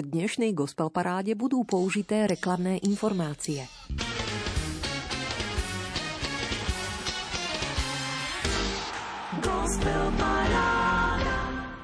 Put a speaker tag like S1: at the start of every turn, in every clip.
S1: V dnešnej gospel paráde budú použité reklamné informácie. Gospel paráda.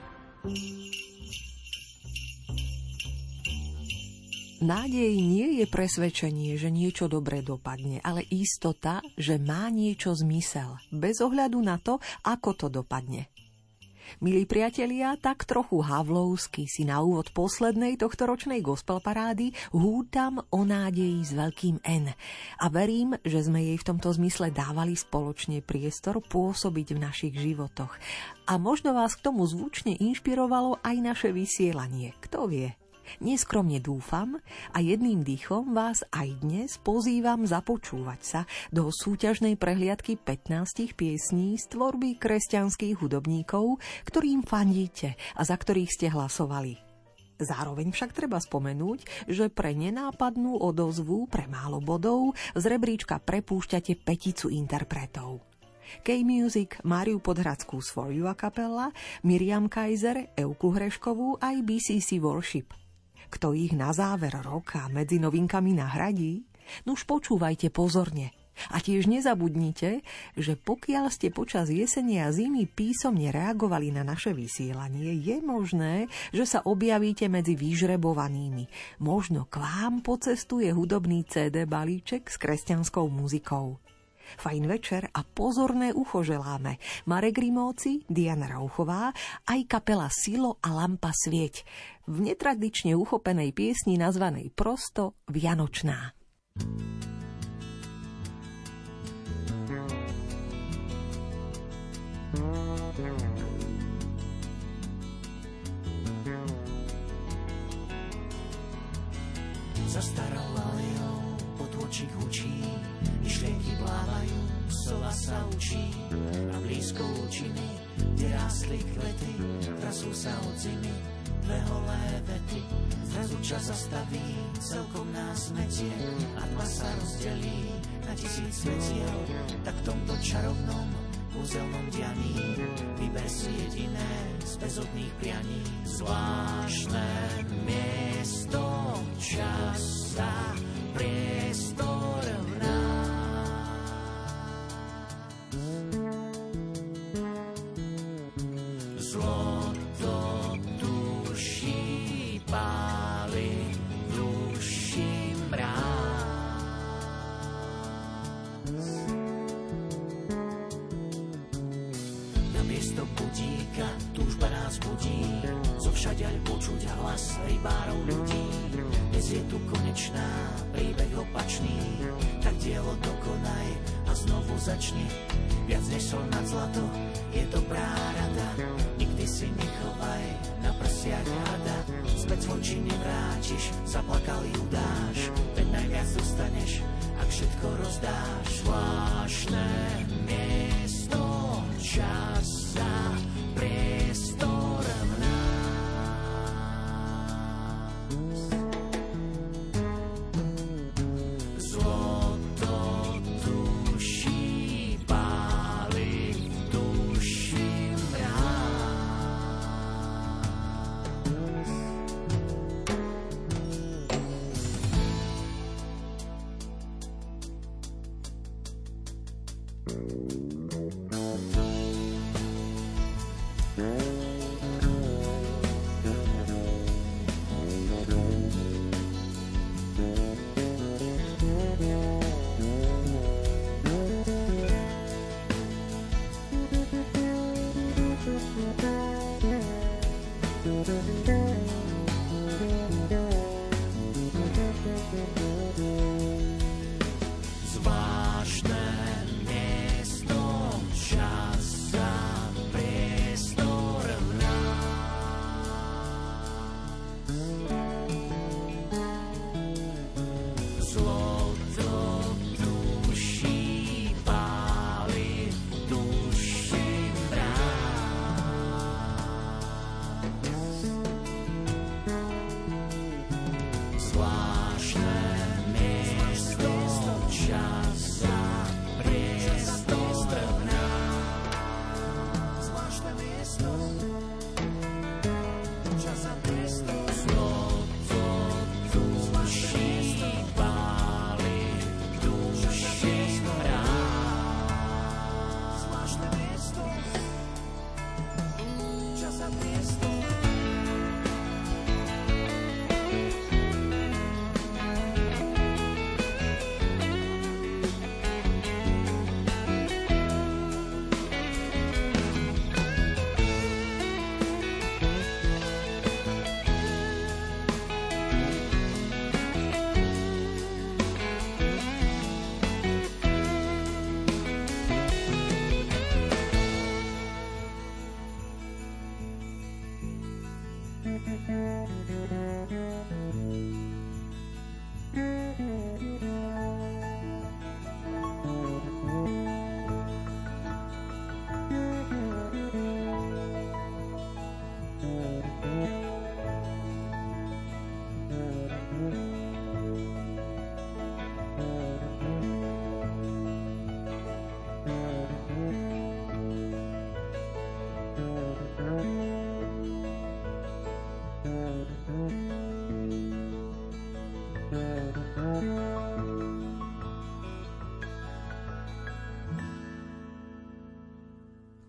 S1: Nádej nie je presvedčenie, že niečo dobre dopadne, ale istota, že má niečo zmysel, bez ohľadu na to, ako to dopadne. Milí priatelia, tak trochu havlovsky si na úvod poslednej tohtoročnej gospel parády hútam o nádeji s veľkým N. A verím, že sme jej v tomto zmysle dávali spoločne priestor pôsobiť v našich životoch. A možno vás k tomu zvučne inšpirovalo aj naše vysielanie. Kto vie? Neskromne dúfam a jedným dýchom vás aj dnes pozývam započúvať sa do súťažnej prehliadky 15 piesní z tvorby kresťanských hudobníkov, ktorým fandíte a za ktorých ste hlasovali. Zároveň však treba spomenúť, že pre nenápadnú odozvu pre málo bodov z rebríčka prepúšťate 5 interpretov. K-Music, Máriu Podhradskú z For You a kapella, Miriam Kaiser, Euku Hreškovú aj BCC Worship. Kto ich na záver roka medzi novinkami nahradí? Nuž počúvajte pozorne. A tiež nezabudnite, že pokiaľ ste počas jesene a zimy písomne reagovali na naše vysielanie, je možné, že sa objavíte medzi vyžrebovanými. Možno k vám pocestuje hudobný CD balíček s kresťanskou muzikou. Fajn večer a pozorné ucho želáme Marek Rimóci, Diana Rauchová, aj kapela Silo a Lampa Svieť v netradične uchopenej piesni nazvanej prosto Vianočná.
S2: Zastarou alejou potôčik hučí, myšlienky plávajú, sova sa učí a blízko účiny, kde rástli kvety, trasú sa od zimy, dve holé vety. Zrazu čas zastaví, celkom nás metie a tma sa rozdelí na 1000 svetiel. Tak v tomto čarovnom, kúzelnom dianí vyber si jediné z bezodných prianí. Zvláštne miesto, čas a priestor v nás. Zlato duší páli, duši mráz. Namiesto budíka túžba nás budí, zo všadiaľ počuť hlas rybárov ľudí. Dnes je tu konečná, príbeh opačný, tak dielo dokonaj a znovu začni. Viac než sol nad zlato, je dobrá rada, nikdy si nechovaj na prsiach hada. Späť svoj čin nevrátiš, zaplakal Judáš, veď najviac dostaneš, ak všetko rozdáš. Zvláštne miesto, čas a priestor v nás. Zlato duší páli, v duši mráz. Zvláštne miesto,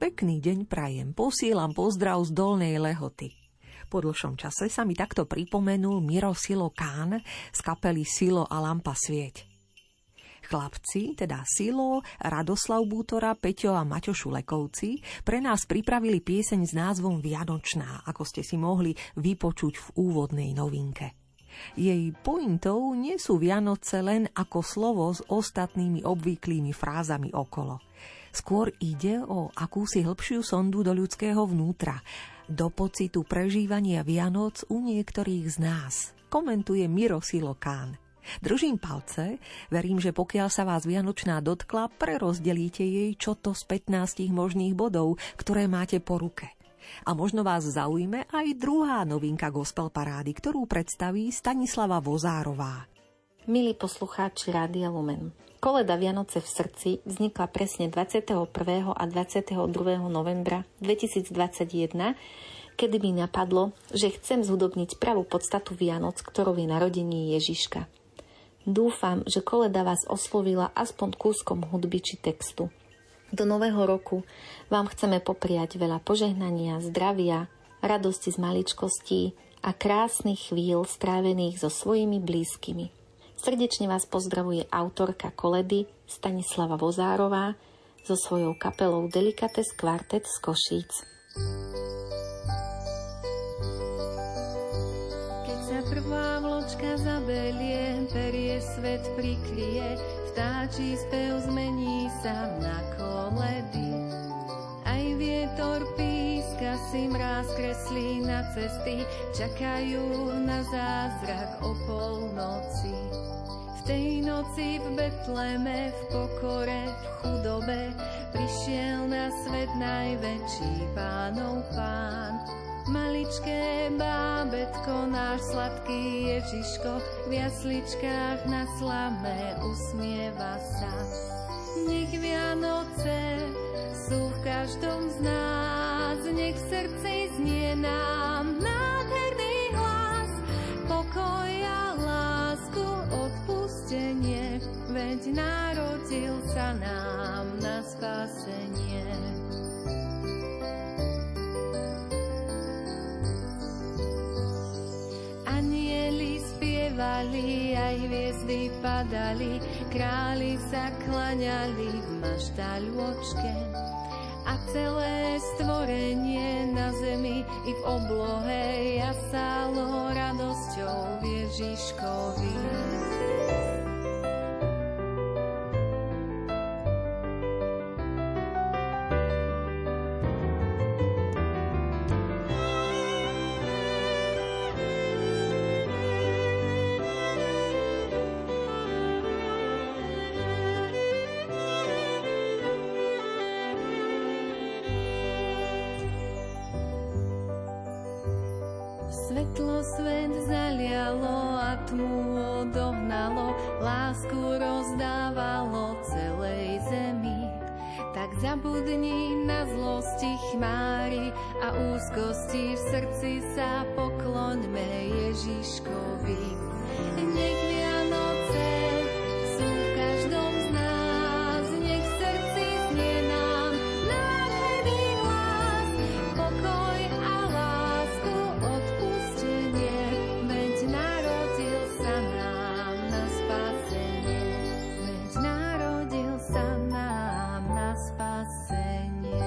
S1: Pekný deň prajem, posielam pozdrav z Dolnej Lehoty. Po dlhšom čase sa mi takto pripomenul Miro Silo Kán z kapely Silo a Lampa Svieť. Chlapci, teda Silo, Radoslav Bútora, Peťo a Maťo Šulekovci, pre nás pripravili pieseň s názvom Vianočná, ako ste si mohli vypočuť v úvodnej novinke. Jej pointou nie sú Vianoce len ako slovo s ostatnými obvyklými frázami okolo. Skôr ide o akúsi hĺbšiu sondu do ľudského vnútra, do pocitu prežívania Vianoc u niektorých z nás, komentuje Miro Silo Kán. Držím palce, verím, že pokiaľ sa vás Vianočná dotkla, prerozdelíte jej čo to z 15 možných bodov, ktoré máte po ruke. A možno vás zaujme aj druhá novinka gospel parády, ktorú predstaví Stanislava Vozárová.
S3: Milí poslucháči Rádia Lumen, koleda Vianoce v srdci vznikla presne 21. a 22. novembra 2021, kedy mi napadlo, že chcem zhudobniť pravú podstatu Vianoc, ktorou je narodenie Ježiška. Dúfam, že koleda vás oslovila aspoň kúskom hudby či textu. Do nového roku vám chceme popriať veľa požehnania, zdravia, radosti z maličkostí a krásnych chvíľ strávených so svojimi blízkymi. Srdečne vás pozdravuje autorka koledy Stanislava Vozárová so svojou kapelou Delicates Quartet z Košíc.
S4: Prvá vločka zabelie, perie svet prikrie, vtáčí spev zmení sa na koledy. Aj vietor píska, si mráz kreslí na cesty, čakajú na zázrak o polnoci. V tej noci v Betleme, v pokore, v chudobe, prišiel na svet najväčší Pánov Pán. Maličké bábätko, náš sladký Ježiško, v jasličkách na slame usmieva sa. Nech Vianoce sú v každom z nás, nech v srdci znie nám nádherný hlas, pokoj a lásku, odpustenie, veď narodil sa nám na spasenie. Anieli spievali, aj hviezdy padali, králi sa klaňali v maštaľôčke. A celé stvorenie na zemi i v oblohe jasalo radosťou v Ježiškovi. Svetlo svet zalialo a tmu odohnalo, lásku rozdávalo celej zemi. Tak zabudni na zlosti chmári a úzkosti, v srdci sa pokloňme Ježiškovi. Nech Vianoce sú v každom z nás, nech v srdci znie nám nádherný hlas, pokoj a lásku, odpustenie, veď narodil sa nám na spasenie, veď narodil sa nám na spasenie.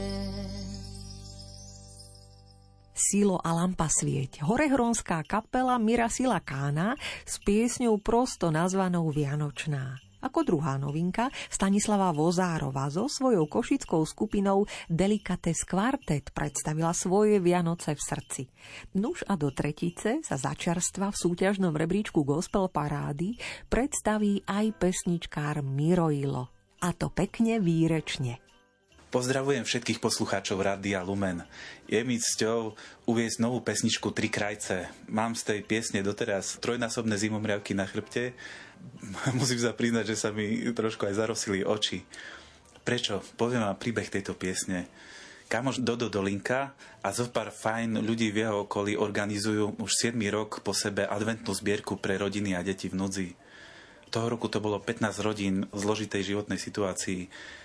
S1: Silo a Lampa Svieť, horehronská kapela Mira Sila Kána s piesňou prosto nazvanou Vianočná. Ako druhá novinka Stanislava Vozárova so svojou košickou skupinou Delicates Quartet predstavila svoje Vianoce v srdci. Nuž a do tretice sa začerstva v súťažnom rebríčku gospel parády predstaví aj pesničkár Miro Ilo. A to pekne výrečne.
S5: Pozdravujem všetkých poslucháčov Rádia Lumen. Je mi cťou uviesť novú pesničku Tri krajce. Mám z tej piesne doteraz trojnásobné zimomriavky na chrbte. Musím sa priznať, že sa mi trošku aj zarosili oči. Prečo? Poviem vám príbeh tejto piesne. Kamoš Dodo Dolinka a zopár fajn ľudí v jeho okolí organizujú už 7. rok po sebe adventnú zbierku pre rodiny a deti v núdzi. Toho roku to bolo 15 rodín v zložitej životnej situácii.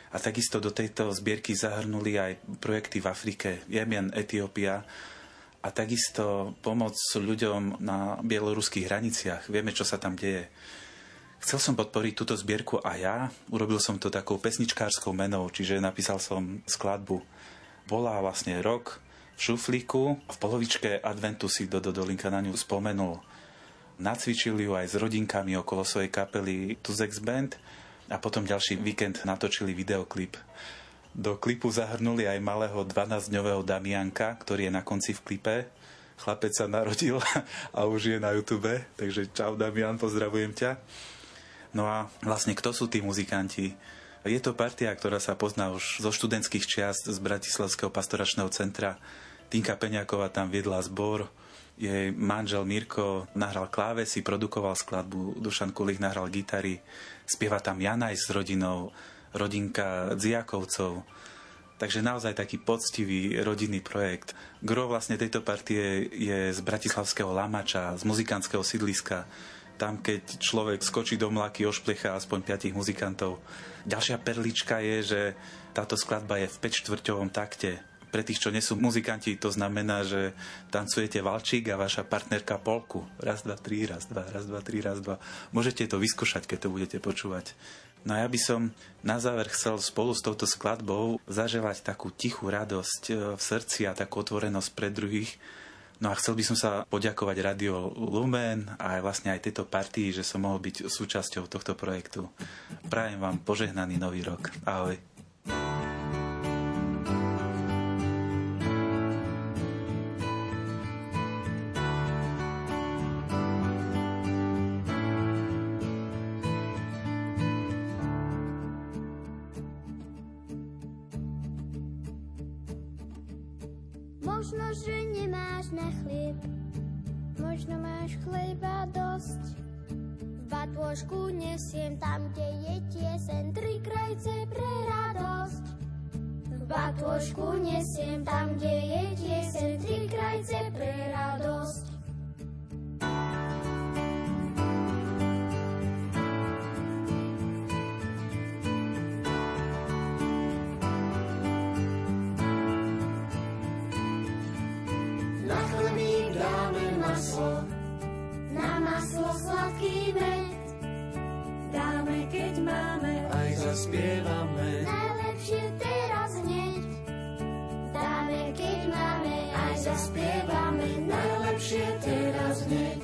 S5: A takisto do tejto zbierky zahrnuli aj projekty v Afrike, Jemen, Etiópia a takisto pomoc ľuďom na bieloruských hraniciach. Vieme, čo sa tam deje. Chcel som podporiť túto zbierku a ja. Urobil som to takou pesničkárskou menou, čiže napísal som skladbu. Bola vlastne Rok v šuflíku. V polovičke adventu si Dodo Dolinka na ňu spomenul. Nacvičili ju aj s rodinkami okolo svojej kapely Tuzex Band a potom ďalší víkend natočili videoklip. Do klipu zahrnuli aj malého 12-dňového Damianka, ktorý je na konci v klipe. Chlapec sa narodil a už je na YouTube, takže čau Damian, pozdravujem ťa. No a vlastne kto sú tí muzikanti? Je to partia, ktorá sa pozná už zo študentských čiast z Bratislavského pastoračného centra. Tinka Peňáková tam viedla zbor, jej manžel Mirko nahral klávesy, produkoval skladbu, Dušan Kulich nahral gitary, spieva tam Janaj s rodinou, rodinka Dziakovcov. Takže naozaj taký poctivý rodinný projekt. Gro vlastne tejto partie je z bratislavského Lamača, z muzikantského sídliska. Tam, keď človek skočí do mlaky, ošplecha aspoň 5 muzikantov. Ďalšia perlička je, že táto skladba je v 5/4 takte. Pre tých, čo nie sú muzikanti, to znamená, že tancujete valčík a vaša partnerka polku. Raz, dva, tri, raz, dva, raz, dva, tri, raz, dva. Môžete to vyskúšať, keď to budete počúvať. No a ja by som na záver chcel spolu s touto skladbou zaželať takú tichú radosť v srdci a takú otvorenosť pre druhých. No a chcel by som sa poďakovať Radio Lumen a vlastne aj tejto partii, že som mohol byť súčasťou tohto projektu. Prajem vám požehnaný nový rok. Ahoj.
S6: Možno, že nemáš na chlieb, možno máš chleba dosť. V batôžku nesiem tam, kde je tieseň, 3 krajce pre radosť. V batôžku nesiem tam, kde je tieseň, 3 krajce pre radosť.
S7: Na maslo sladký med dáme, keď máme, aj zaspievame.
S6: Najlepšie teraz hneď dáme, keď máme, aj zaspievame.
S7: Najlepšie teraz hneď.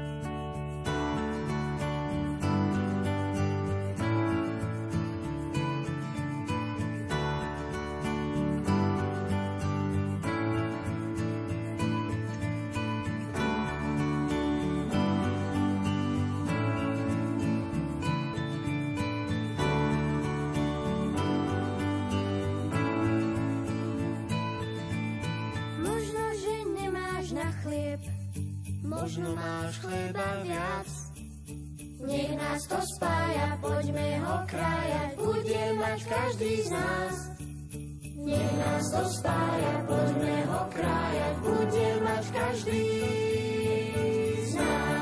S6: Možno máš chleba viac, nech nás to spája, poďme ho krájať, bude mať každý z nás. Nech nás to spája, poďme ho krájať, bude mať každý z nás.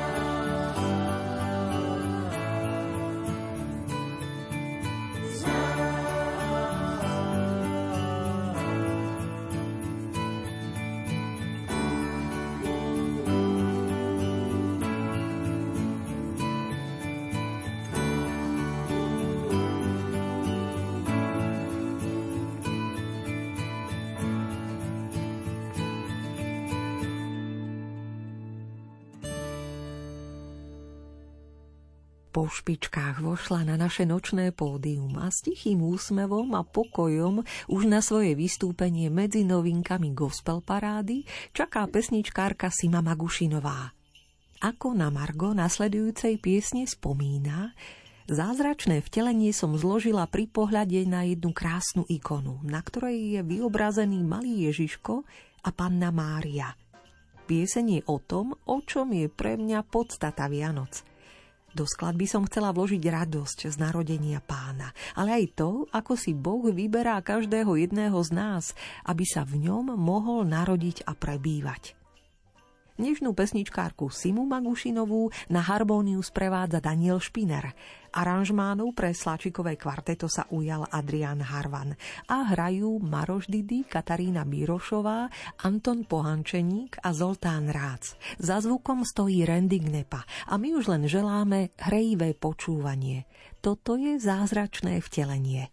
S1: Po špičkách vošla na naše nočné pódium a s tichým úsmevom a pokojom už na svoje vystúpenie medzi novinkami gospel parády čaká pesničkárka Sima Magušinová. Ako na margo nasledujúcej piesne spomína, zázračné vtelenie som zložila pri pohľade na jednu krásnu ikonu, na ktorej je vyobrazený malý Ježiško a Panna Mária. Pieseň je o tom, o čom je pre mňa podstata Vianoc. Do skladby som chcela vložiť radosť z narodenia Pána, ale aj to, ako si Boh vyberá každého jedného z nás, aby sa v ňom mohol narodiť a prebývať. Dnešnú pesničkárku Simu Magušinovú na harmóniu sprevádza Daniel Špiner. Aranžmánov pre Sláčikové kvarteto sa ujal Adrián Harvan a hrajú Maroš Didy, Katarína Bírošová, Anton Pohančeník a Zoltán Rác. Za zvukom stojí Randy Gnepa a my už len želáme hrejivé počúvanie. Toto je zázračné vtelenie.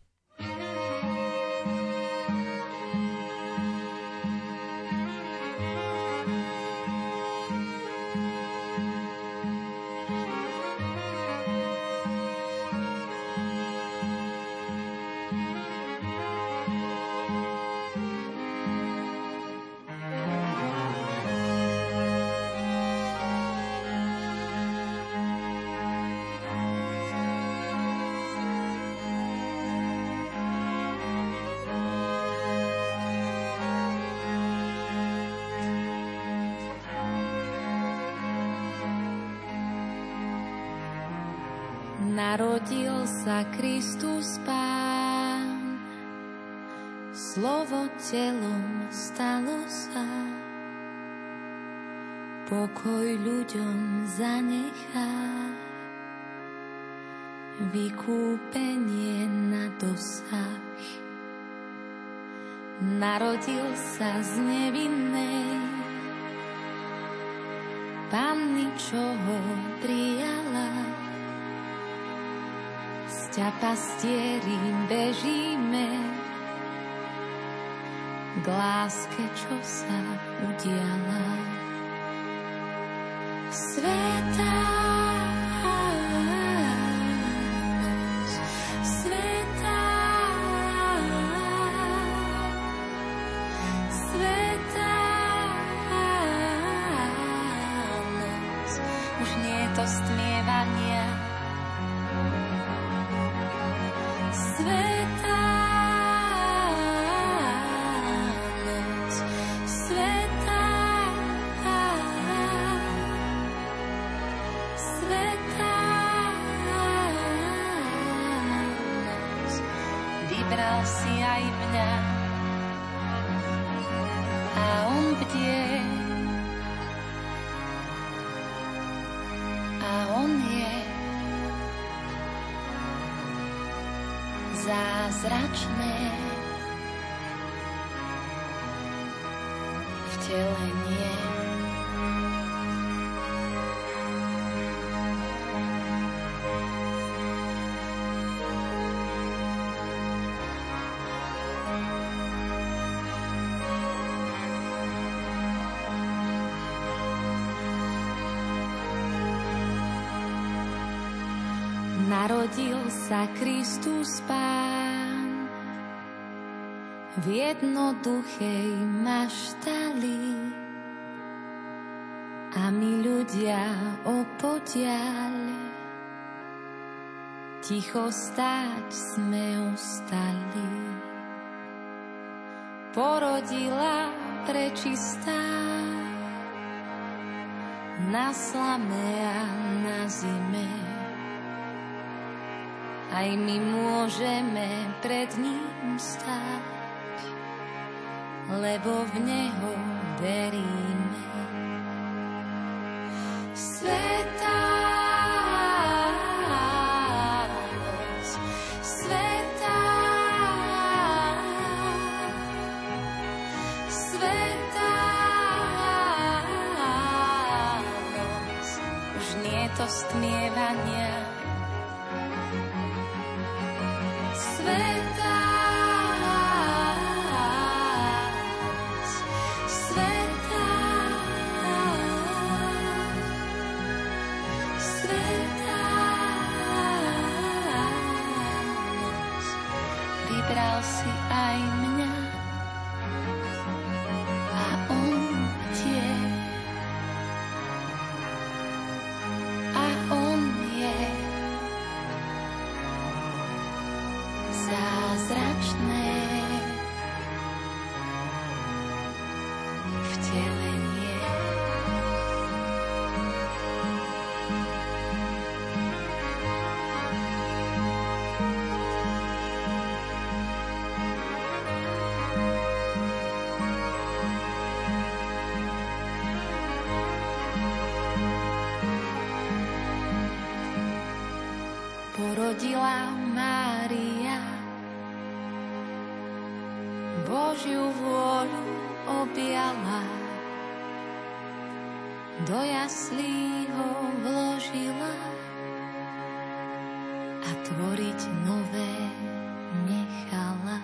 S4: Narodil sa Kristus Pán, slovo telom stalo sa, pokoj ľuďom zanechá, vykúpenie na dosah. Narodil sa z nevinnej Panny, čo ho prijala. Ťa pastieri bežíme k láske, čo sa udiala. Svätá noc, svätá, svätá noc, už nie je to stmievania. Svätá noc, svätá, svätá noc, vybral si aj mňa a on bdie a on je zázračné vtelenie. Narodil sa Kristus Pán v jednoduchej maštali a my ľudia opodiaľ ticho stáť sme ostali. Porodila prečistá na slame a na zime. Aj my môžeme pred ním stáť, lebo v neho veríme. Svätá noc, svätá, svätá noc, už nie je to stmievania. Svätá noc, svätá, svätá noc, vybral si aj mňa a on tie a on je zázračné vtelenie. porodila Mária. Božiu vôľu objala, do jaslí ho vložila a tvoriť nové nechala.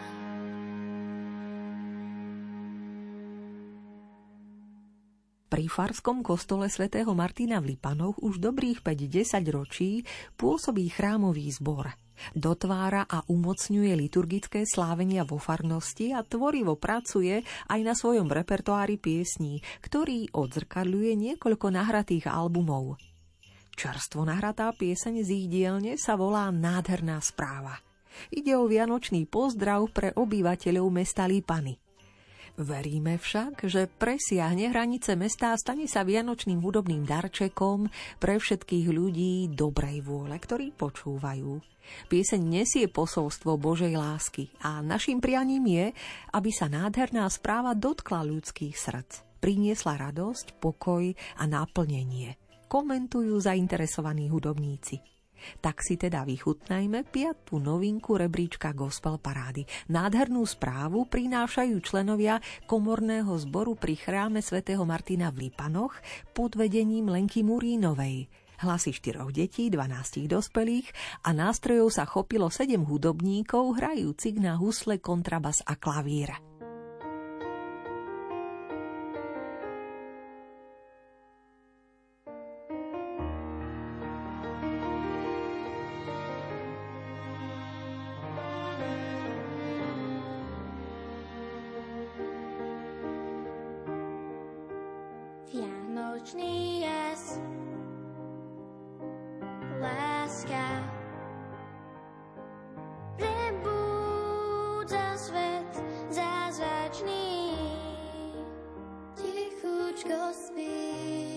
S1: Pri farskom kostole svätého Martina v Lipanoch už dobrých 5-10 ročí pôsobí chrámový zbor. Dotvára a umocňuje liturgické slávenia vo farnosti a tvorivo pracuje aj na svojom repertoári piesní, ktorý odzrkadľuje niekoľko nahratých albumov. Čerstvo nahratá pieseň z ich dielne sa volá Nádherná správa. Ide o vianočný pozdrav pre obyvateľov mesta Lipany. Veríme však, že presiahne hranice mesta a stane sa vianočným hudobným darčekom pre všetkých ľudí dobrej vôle, ktorí počúvajú. Pieseň nesie posolstvo Božej lásky a naším prianím je, aby sa nádherná správa dotkla ľudských srdc. Priniesla radosť, pokoj a naplnenie. Komentujú zainteresovaní hudobníci. Tak si teda vychutnajme 5. novinku rebríčka Gospel Parády. Nádhernú správu prinášajú členovia komorného zboru pri chráme svätého Martina v Lipanoch pod vedením Lenky Murínovej. Hlasy 4 detí, 12 dospelých a nástrojov sa chopilo 7 hudobníkov hrajúcich na husle, kontrabas a klavír.
S6: Vianočný jas, láska prebúdza svet zázračný, tichučko spí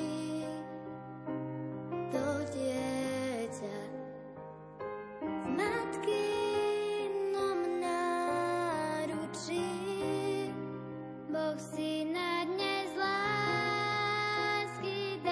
S6: to dieťa v matkynom náručí. Boh si na dne z lásky dá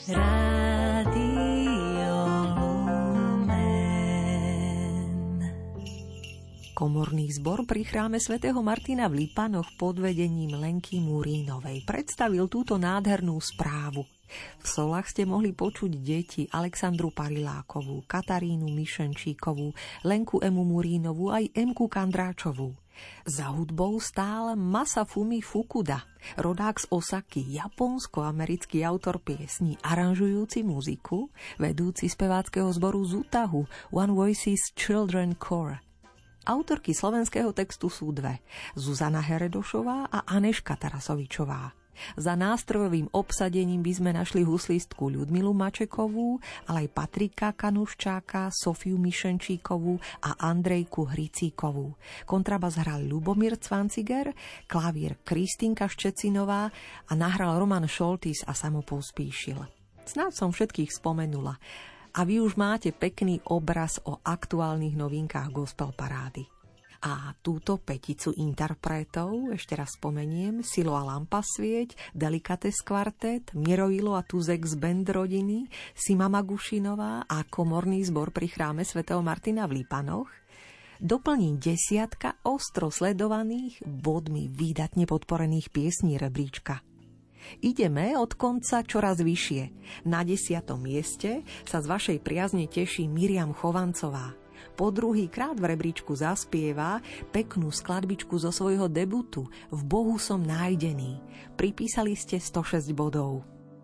S1: Komorný zbor pri chráme svätého Martina v Lipanoch pod vedením Lenky Murínovej predstavil túto nádhernú správu. V solách ste mohli počuť deti Alexandru Parilákovú, Katarínu Mišenčíkovú, Lenku Emu Murínovú aj Emku Kandráčovú. Za hudbou stál Masafumi Fukuda, rodák z Osaky, japonsko-americký autor piesní, aranžujúci muziku, vedúci speváckeho zboru Zutahu One Voices Children Choir. Autorky slovenského textu sú dve, Zuzana Heredošová a Aneška Tarasovičová. Za nástrojovým obsadením by sme našli huslistku Ľudmilu Mačekovú, ale aj Patrika Kanuščáka, Sofiu Mišenčíkovú a Andrejku Hricíkovú. Kontrabas hral Ľubomír Cvanciger, klavír Kristínka Ščecinová a nahral Roman Šoltis a Samo Pospíšil. Snáď som všetkých spomenula. A vy už máte pekný obraz o aktuálnych novinkách gospel parády. A túto peticu interpretov, ešte raz spomeniem, Silo a Lampa Svieť, Delicates Quartet, Miroilo a Tuzex Band rodiny, Sima Magušinová a komorný zbor pri chráme svätého Martina v Lipanoch, doplní 10 ostro sledovaných, bodmi výdatne podporených piesní rebríčka. Ideme od konca čoraz vyššie. Na 10. mieste sa z vašej priazne teší Miriam Chovancová. Po druhý krát v rebríčku zaspieva peknú skladbičku zo svojho debutu V Bohu som nájdený. Pripísali ste 106 bodov.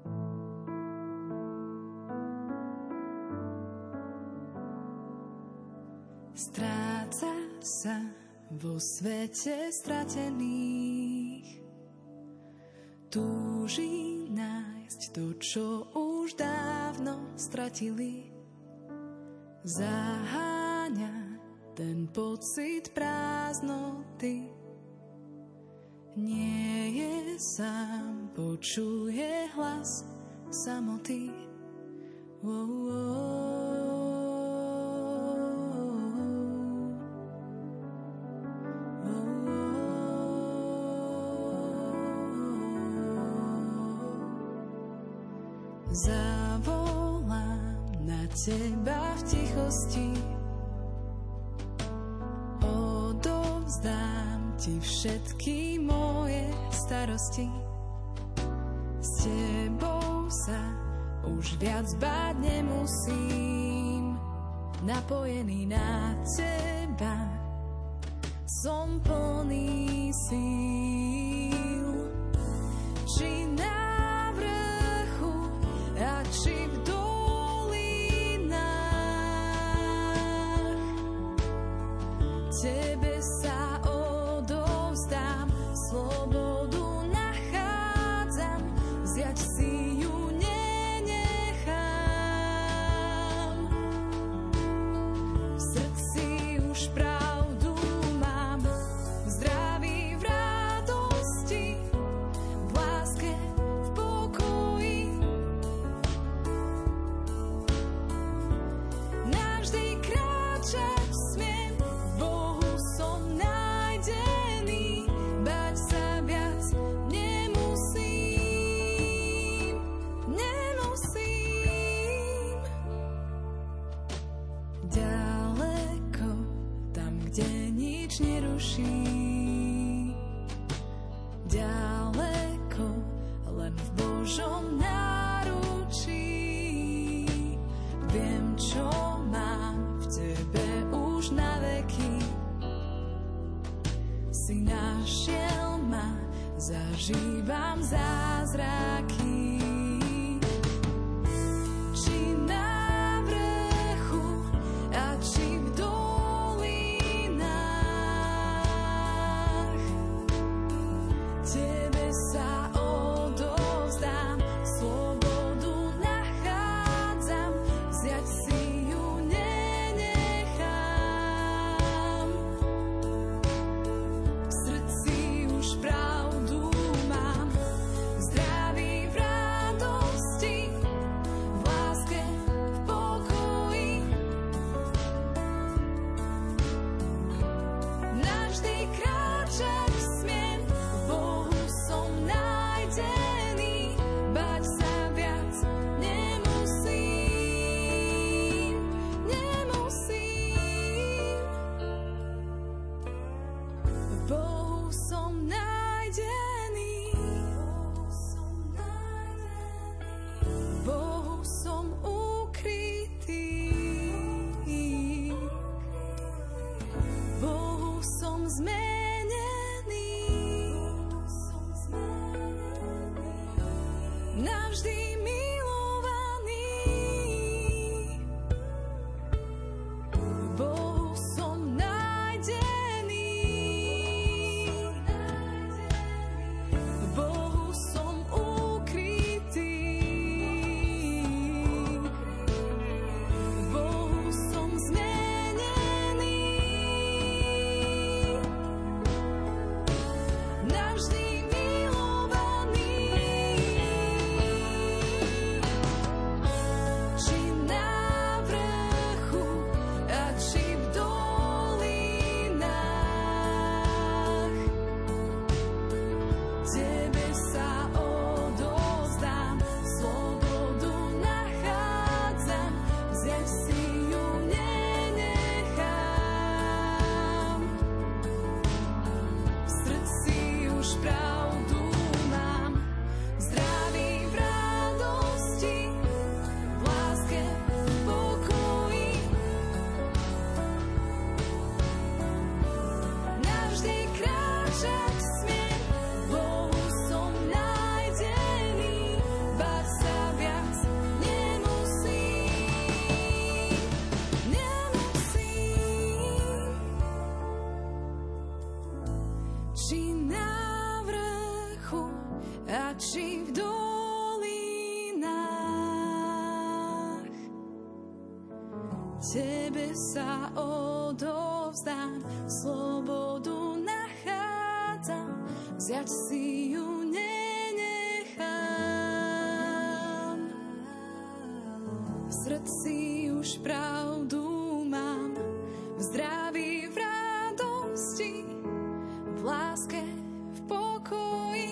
S8: Stráca sa vo svete stratených, túži nájsť to, čo už dávno stratili. Zaháňa ten pocit prázdnoty. Nie je sám, počuje hlas samoty. Zavolám na teba v tichosti, odovzdám ti všetky moje starosti. S tebou sa už viac báť nemusím, napojený na teba som plný síl. Či na vrchu a či v dolinách, tebe sa odovzdám, slobodu nachádzam, vziať si ju nenechám. V srdci už pravdu mám, v zdraví, v radosti, v láske, v pokoji. Navždy kráčať smiem, v Bohu som nájdený, báť sa viac nemusím. Ďaleko, tam, kde nič neruší, ďaleko, len v Božom náručí. Viem, čo mám v tebe už na veky. Si našiel ma, zažívam zázraky. Či na vrchu a či v dolinách, tebe sa odovzdám, slobodu nachádzam, vziať si ju nenechám. V srdci už pravdu mám, v navždy milovaný. V Bohu som nájdený, v Bohu som ukrytý, v Bohu som zmenený, navždy či v dolinách, tebe sa odovzdám, slobodu nachádzam, vziať si ju nenechám. V srdci už pravdu mám, v zdraví, v radosti, v láske, v pokoji.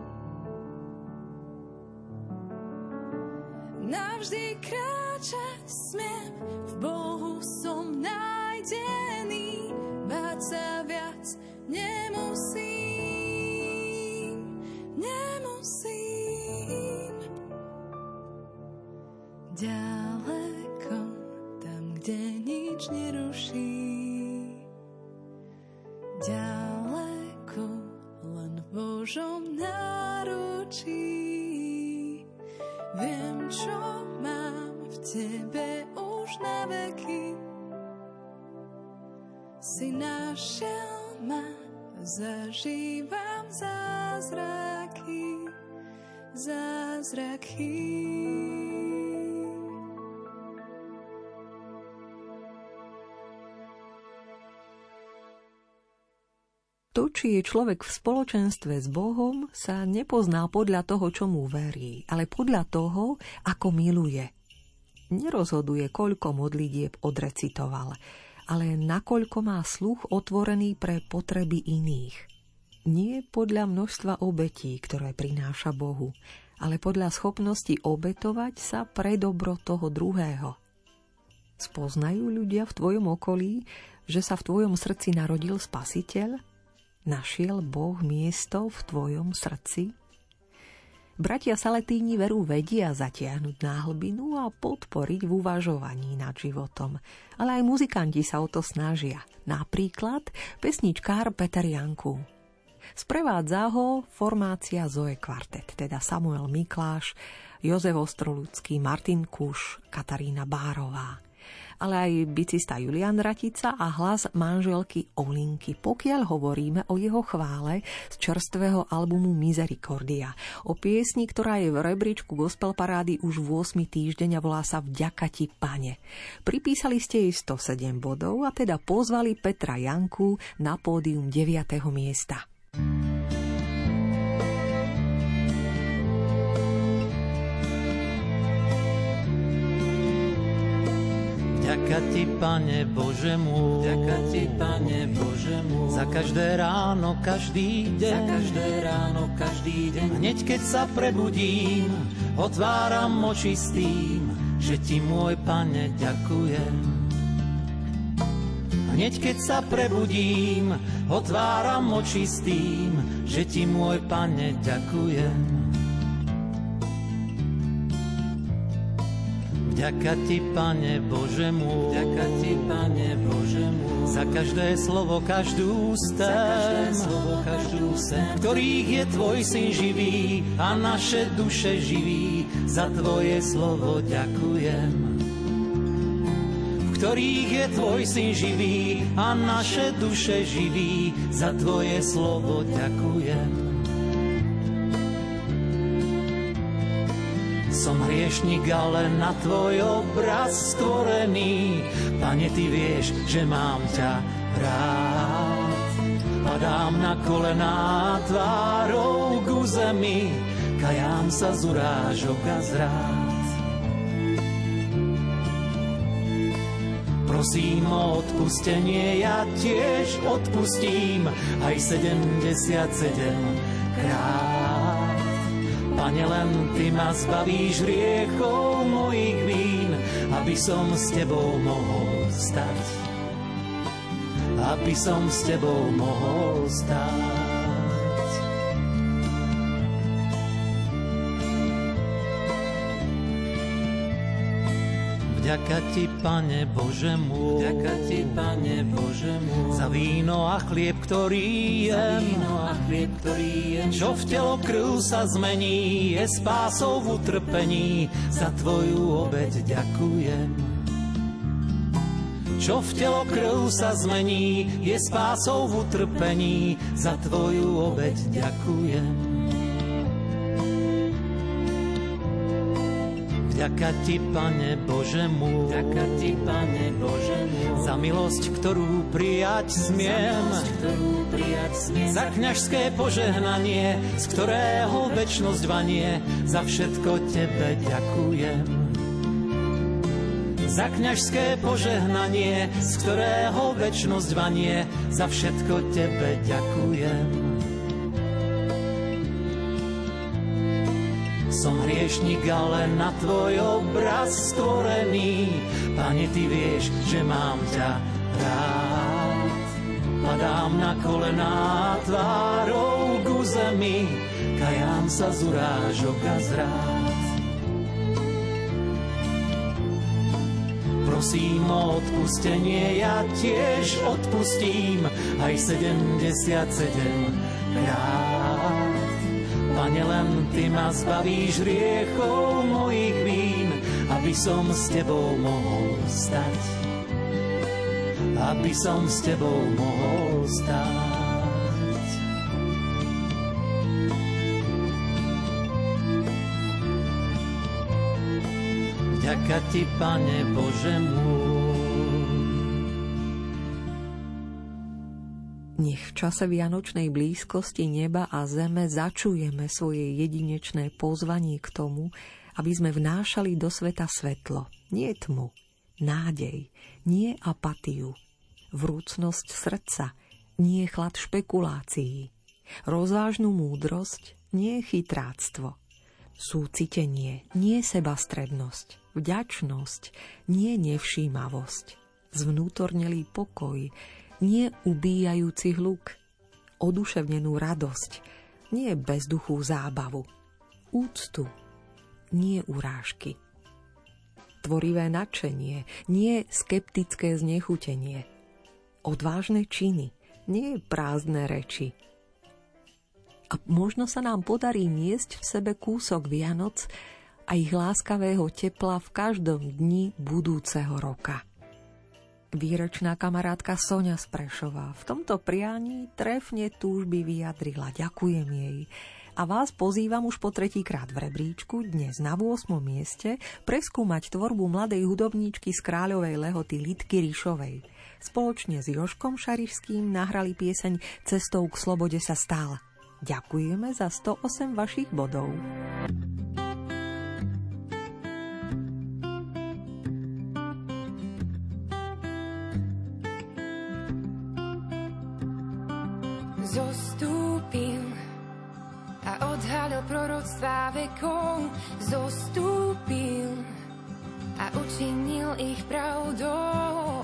S8: Navždy kráčať smiem, v Bohu som nájdený, báť sa viac nemusím. Ďaleko, tam, kde nič neruší, ďaleko, len v Božom náručí. Viem, čo mám v tebe už na veky. Si našiel ma, zažívam zázraky.
S1: To, či je človek v spoločenstve s Bohom, sa nepozná podľa toho, čo mu verí, ale podľa toho, ako miluje. Nerozhoduje, koľko modlitieb odrecitoval, ale nakoľko má sluch otvorený pre potreby iných. Nie podľa množstva obetí, ktoré prináša Bohu, ale podľa schopnosti obetovať sa pre dobro toho druhého. Spoznajú ľudia v tvojom okolí, že sa v tvojom srdci narodil Spasiteľ? Našiel Boh miesto v tvojom srdci? Bratia Saletíni veru vedia zatiahnuť na hlbinu a podporiť v uvažovaní nad životom. Ale aj muzikanti sa o to snažia. Napríklad pesničkár Peter Janku. Sprevádza ho formácia Zoe Kvartet, teda Samuel Mikláš, Jozef Ostroludský, Martin Kuš, Katarína Bárová. Ale aj bicista Julian Ratica a hlas manželky Olinky, pokiaľ hovoríme o jeho chvále z čerstvého albumu Misericordia. O piesni, ktorá je v rebríčku gospel parády už 8. týždeň a volá sa Vďaka ti, Pane. Pripísali ste jej 107 bodov a teda pozvali Petra Janku na pódium 9. miesta.
S9: Ďaká ti, Pane Bože môj, ďaká ti, Pane Bože môj, za každé ráno, každý deň, za každé ráno, každý deň. Hneď keď sa prebudím, otváram oči s tým, že ti, môj Pane, ďakujem. Hneď keď sa prebudím, otváram oči s tým, že ti, môj Pane, ďakujem. Vďaka ti, Pane Bože môj, vďaka ti, Pane Bože môj, za každé slovo, každú stém, ktorých je tvoj syn živý a naše duše živí, za tvoje slovo ďakujem. V ktorých je tvoj syn živý a naše duše živí, za tvoje slovo ďakujem. Som hriešnik, ale na tvoj obraz stvorený. Pane, ty vieš, že mám ťa rád. Padám na kolená tvárou ku zemi, kajám sa z urážok a zrád. Prosím o odpustenie, ja tiež odpustím aj 77 krát. Pane, len ty ma zbavíš hriechov mojich vín, aby som s tebou mohol stať. Aby som s tebou mohol stať. Vďaka ti, Pane Bože môj, vďaka ti, Pane Bože môj, za víno a chlieb, ktorý jem, čo v telo krv sa zmení, je spásou v utrpení, za tvoju obeť ďakujem. Čo v telo krv sa zmení, je spásou v utrpení, za tvoju obeť ďakujem. Vďaka ti, Pane Bože môj, vďaka ti, Pane Bože môj, za milosť, ktorú prijať smiem, za kňažské požehnanie, z ktorého večnosť vanie, za všetko tebe ďakujem. Za kňažské požehnanie, z ktorého večnosť vanie, za všetko tebe ďakujem. Som hriešnik, ale na tvoj obraz stvorený. Pane, ty vieš, že mám ťa rád. Padám na kolená tvárou ku zemi, kajám sa z urážok a zrád. Prosím o odpustenie, ja tiež odpustím aj 77 krát. Pane, len ty ma zbavíš hriechov mojich vín, aby som s tebou mohol stať. Aby som s tebou mohol stať. Vďaka ti, Pane Bože môj.
S1: Nech v čase vianočnej blízkosti neba a zeme začujeme svoje jedinečné pozvanie k tomu, aby sme vnášali do sveta svetlo, nie tmu, nádej, nie apatiu, vrúcnosť srdca, nie chlad špekulácií, rozvážnu múdrosť, nie chytráctvo, súcitenie, nie sebastrednosť, vďačnosť, nie nevšímavosť, zvnútornelý pokoj, nie ubíjajúci hluk, oduševnenú radosť, nie bezduchú zábavu, úctu, nie urážky, tvorivé nadšenie, nie skeptické znechutenie, odvážne činy, nie prázdne reči. A možno sa nám podarí niesť v sebe kúsok Vianoc a ich láskavého tepla v každom dni budúceho roka. Výročná kamarátka Soňa z Prešova v tomto prianí trefne túžby vyjadrila. Ďakujem jej. A vás pozývam už po 3-krát v rebríčku, dnes na 8. mieste, preskúmať tvorbu mladej hudobníčky z Kráľovej Lehoty Lidky Rišovej. Spoločne s Jožkom Šarišským nahrali pieseň Cestou k slobode sa stál. Ďakujeme za 108 vašich bodov.
S10: Zostúpil a odhalil proroctvá vekov. Zostúpil a učinil ich pravdou.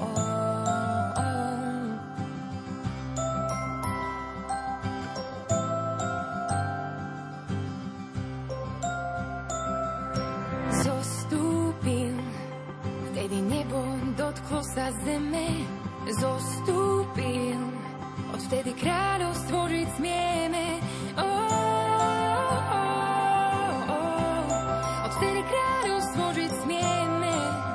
S10: Zostúpil zeme zostúpil. Odvtedy kráľovstvo žiť smieme. Odvtedy kráľovstvo žiť smieme.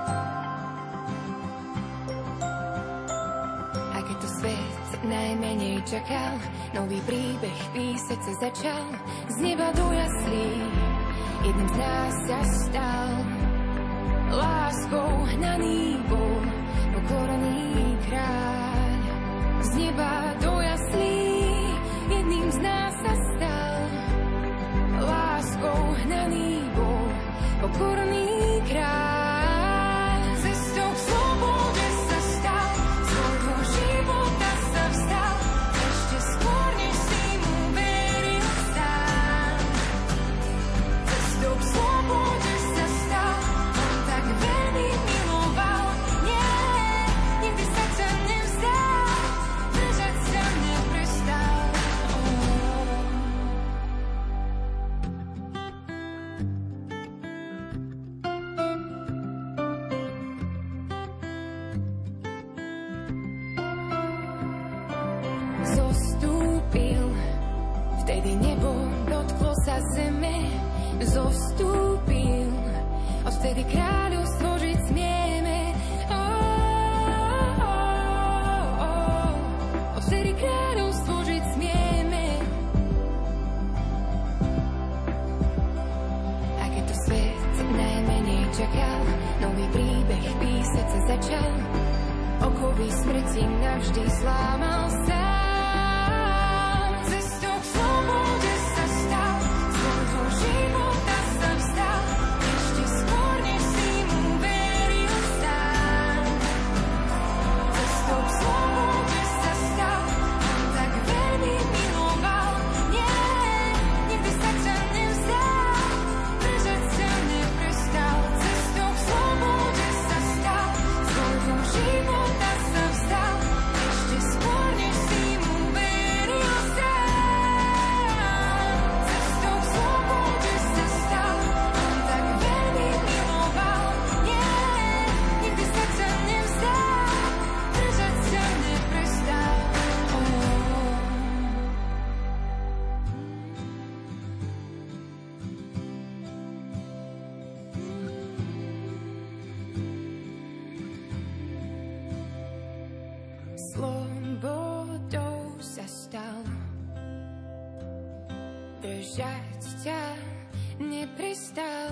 S10: A keď to svet najmenej čakal, nový príbeh písať sa začal. Z neba do jaslí jedným z nás sa stal. Láskou hnaný bol pokorený kráľ. Z neba do jaslí jedným z nás sa stal. Láskou hnaný bol pokorený kráľ. Cestou k slobode sa stal, svojho života sa vzdal, ešte skôr než si mu veril sám. Cestou k slobode sa stal, on tak veľmi miloval. Nie, nikdy sa ťa nevzdal, držať sa neprestal. Zostúpil, vtedy nebo dotklo sa zeme. Zostúpil, odvtedy kráľovstvo žiť smieme. Odvtedy kráľovstvo žiť smieme. A keď to svet najmenej čakal, nový príbeh písať sa začal. Okovy smrti navždy slámal sám. Cestou k slobode sa stal, svojho života sa vzdal, ešte skôr než si mu veril sám. Cestou k slobode sa stal, on tak veľmi miloval. Nie, nikdy sa ťa nevzdal, držať sa neprestal. Cestou k slobode sa stal, svojho života sa vzdal, ešte skôr než si mu veril sám. Cestou k slobode sa stal, on tak veľmi miloval. Nie, nikdy sa ťa nevzdal, držať sa neprestal. Slobodou sa stal, držať ťa neprestal.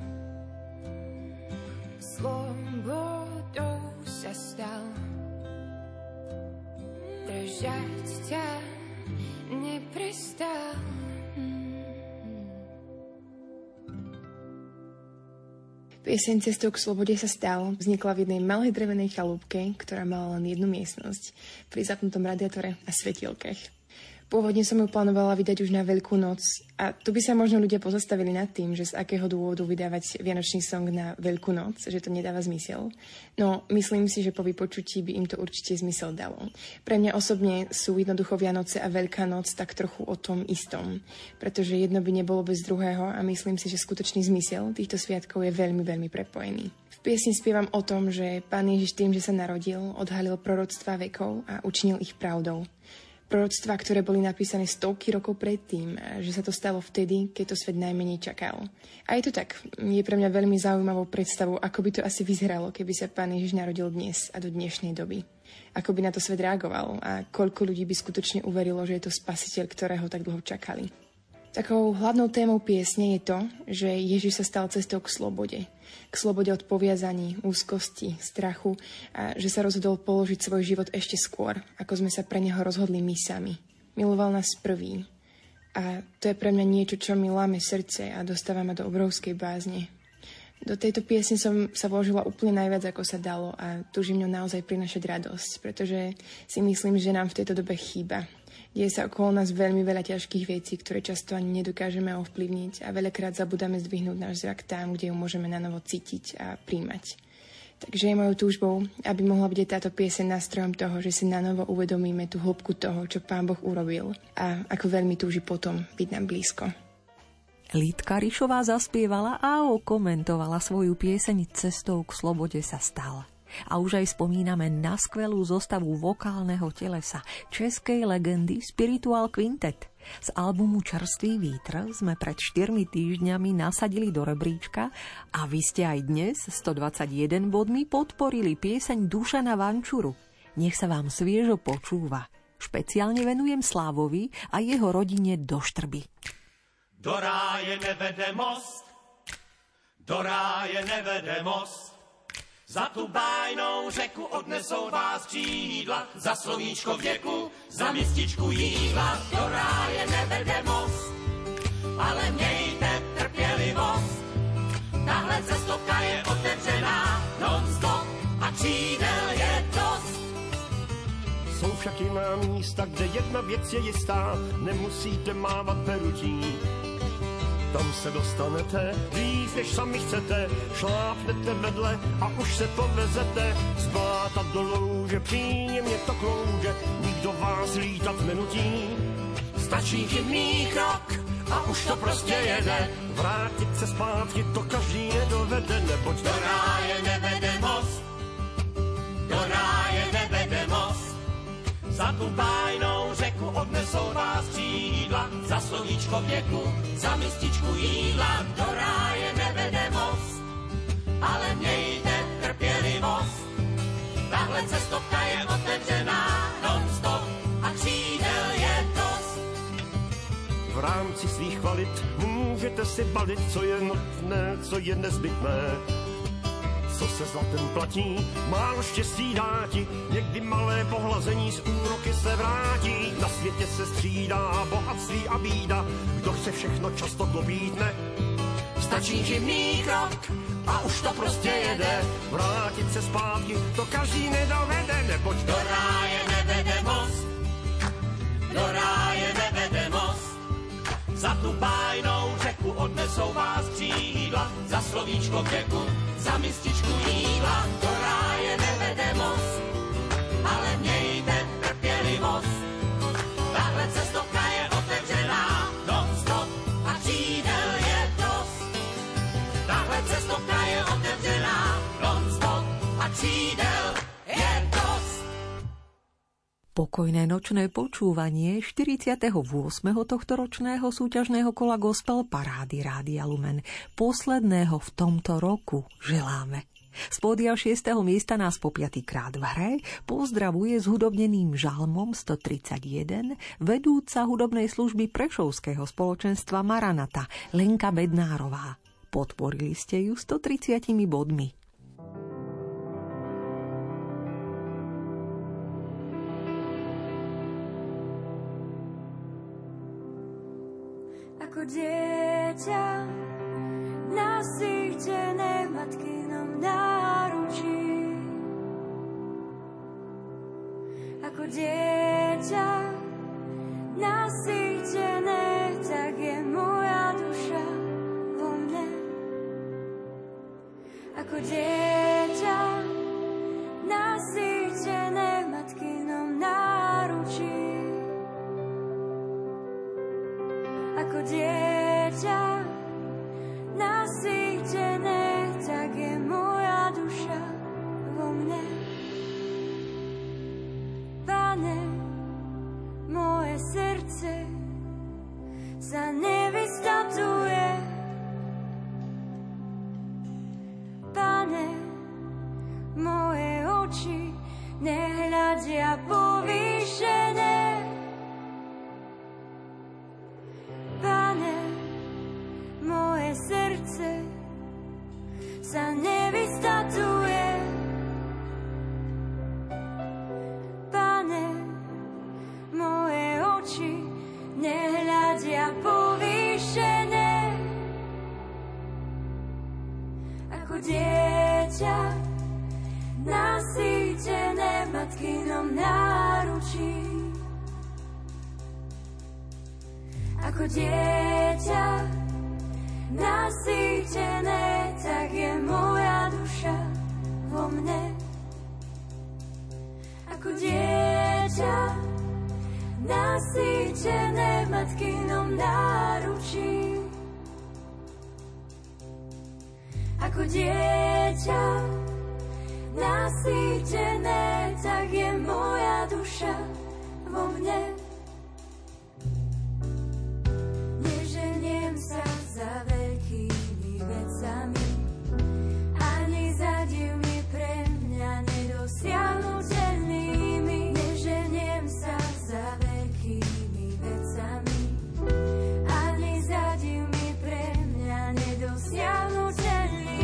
S10: Slobodou sa stal, držať ťa neprestal.
S11: Pieseň Cestou k slobode sa stal vznikla v jednej malej drevenej chalúbke, ktorá mala len jednu miestnosť, pri zapnutom radiátore a svetielkach. Pôvodne som ju plánovala vydať už na Veľkú noc a tu by sa možno ľudia pozastavili nad tým, že z akého dôvodu vydávať vianočný song na Veľkú noc, že to nedáva zmysel. No, myslím si, že po vypočutí by im to určite zmysel dalo. Pre mňa osobne sú jednoducho Vianoce a Veľká noc tak trochu o tom istom, pretože jedno by nebolo bez druhého a myslím si, že skutočný zmysel týchto sviatkov je veľmi, veľmi prepojený. V piesni spievam o tom, že Pán Ježiš tým, že sa narodil, odhalil proroctvá vekov a učinil ich pravdou. Proroctvá, ktoré boli napísané stovky rokov predtým, že sa to stalo vtedy, keď to svet najmenej čakal. A je to tak, je pre mňa veľmi zaujímavou predstavou, ako by to asi vyzeralo, keby sa Pán Ježiš narodil dnes a do dnešnej doby. Ako by na to svet reagoval a koľko ľudí by skutočne uverilo, že je to spasiteľ, ktorého tak dlho čakali. Takou hlavnou témou piesne je to, že Ježiš sa stal cestou k slobode. K slobode od poviazaní, úzkosti, strachu a že sa rozhodol položiť svoj život ešte skôr, ako sme sa pre neho rozhodli my sami. Miloval nás prvý. A to je pre mňa niečo, čo mi láme srdce a dostáva ma do obrovskej bázne. Do tejto piesne som sa vložila úplne najviac, ako sa dalo a túžim ňou naozaj prinašať radosť, pretože si myslím, že nám v tejto dobe chýba. Deje sa okolo nás veľmi veľa ťažkých vecí, ktoré často ani nedokážeme ovplyvniť a veľakrát zabudáme zdvihnúť náš zrak tam, kde ju môžeme na novo cítiť a príjmať. Takže je mojou túžbou, aby mohla byť táto pieseň nástrojom toho, že si na novo uvedomíme tú hĺbku toho, čo Pán Boh urobil a ako veľmi túži potom byť nám blízko.
S1: Lídka Rišová zaspievala a okomentovala svoju pieseň Cestou k slobode sa stal. A už aj spomíname na skvelú zostavu vokálneho telesa českej legendy Spiritual Quintet. Z albumu Čerstvý vítr sme pred 4 týždňami nasadili do rebríčka a vy ste aj dnes 121 bodmi podporili pieseň Dušana Vančuru. Nech sa vám sviežo počúva. Špeciálne venujem Slávovi a jeho rodine do Štrby.
S12: Do ráje nevede most, do ráje nevede most. Za tu bájnou řeku odnesou vás křídla, za slovíčko věku, za mističku jídla. Do ráje nevede most, ale mějte trpělivost. Tahle cestovka je otevřená non-stop a křídel je dost.
S13: Jsou však jiná místa, kde jedna věc je jistá, nemusíte mávat perutí. Tam se dostanete víc, než sami chcete, šlápnete vedle a už se povezete. Z bláta do louže, příjemně to klouže, nikdo vás lítat nenutí. Stačí chybný krok a už to prostě jede, vrátit se zpátky to každý nedovede, neboť
S12: do ráje nevede most, do ráje nevede most. Za tu bájnou řeku odnesou vás křídla, za slovíčko věku, za mističku jídla. Do ráje nevede most, ale mějte trpělivost. Tahle cestovka je otevřená non-stop a křídel je dost.
S13: V rámci svých kvalit můžete si balit, co je nutné, co je nezbytné. Co se zlatem platí, málo štěstí dá ti, někdy malé pohlazení z úroky se vrátí. Na světě se střídá bohatství a bída, kdo chce všechno často klopítne.
S12: Stačí živný krok a už to prostě jede,
S13: vrátit se zpátky to každý nedovede, neboť
S12: do ráje nevede most, do ráje nevede most. Za tu bájnou řeku odnesou vás křídla, za slovíčko věku, za mističku jídla. Do ráje nevede most, ale mějte trpělivost. Tahle cestovka je otevřená non-stop a křídel je dost. Tahle cestovka je otevřená non-stop a křídel je dost.
S1: Pokojné nočné počúvanie 48. tohtoročného súťažného kola Gospel Parády Rádia Lumen, posledného v tomto roku, želáme. Z pódia 6. miesta nás po 5. krát v hre pozdravuje s hudobneným žalmom 131 vedúca hudobnej služby Prešovského spoločenstva Maranata Lenka Bednárová. Podporili ste ju 130 bodmi.
S14: Ako dieťa nasýtené v matkynom náručí. Ako dieťa nasýtené, tak je moja duša vo mne. Ako dieťa nasýtené v matkynom náručí. Ako dieťa nasýtené, tak je moja duša vo mne. Pane, moje srdce sa nevystatuje. Pane, moje oči nehľadia povýšené. Pane, moje srdce sa nevystatuje. Pane, moje oči nehľadia povýšené. Ako dieťa nasýtené v matkynom náručí. Ako dieťa nasýtené, tak je moja duša vo mne. Ako dieťa nasýtené v matkynom náručí. Ako dieťa nasýtené, tak je moja duša vo mne. Neženiem sa za veľkými vecami, ani za divmi pre mňa nedosiahnuteľnými. Neženiem sa za veľkými vecami, ani za divmi pre mňa nedosiahnuteľnými.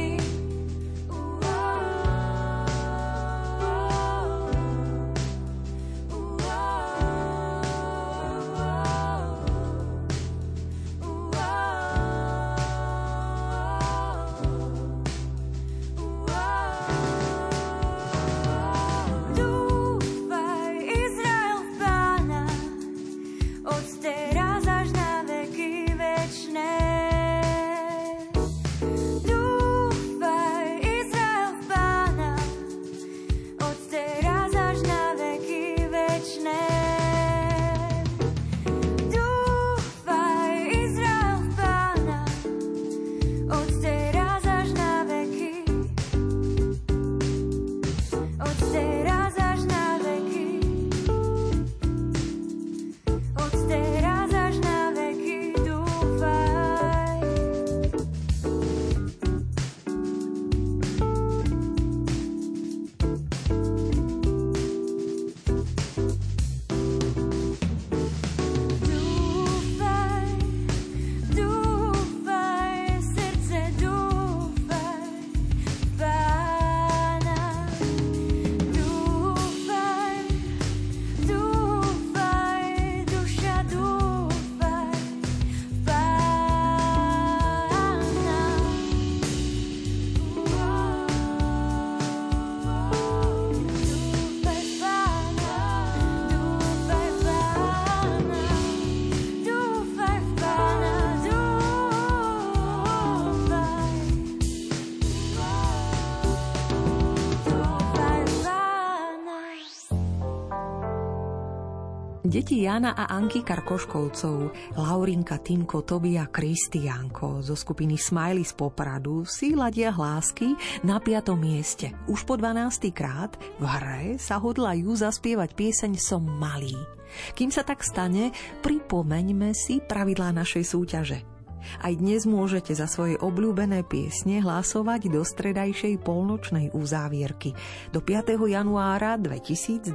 S1: Deti Jana a Anky Karkoškovcov, Laurinka, Týmko, Tobi a Kristiánko zo skupiny Smiley z Popradu si ladia hlásky na 5. mieste. Už po 12. krát v hre sa hodlajú zaspievať pieseň Som malý. Kým sa tak stane, pripomeňme si pravidlá našej súťaže. Aj dnes môžete za svoje obľúbené piesne hlasovať do stredajšej polnočnej uzávierky do 5. januára 2022.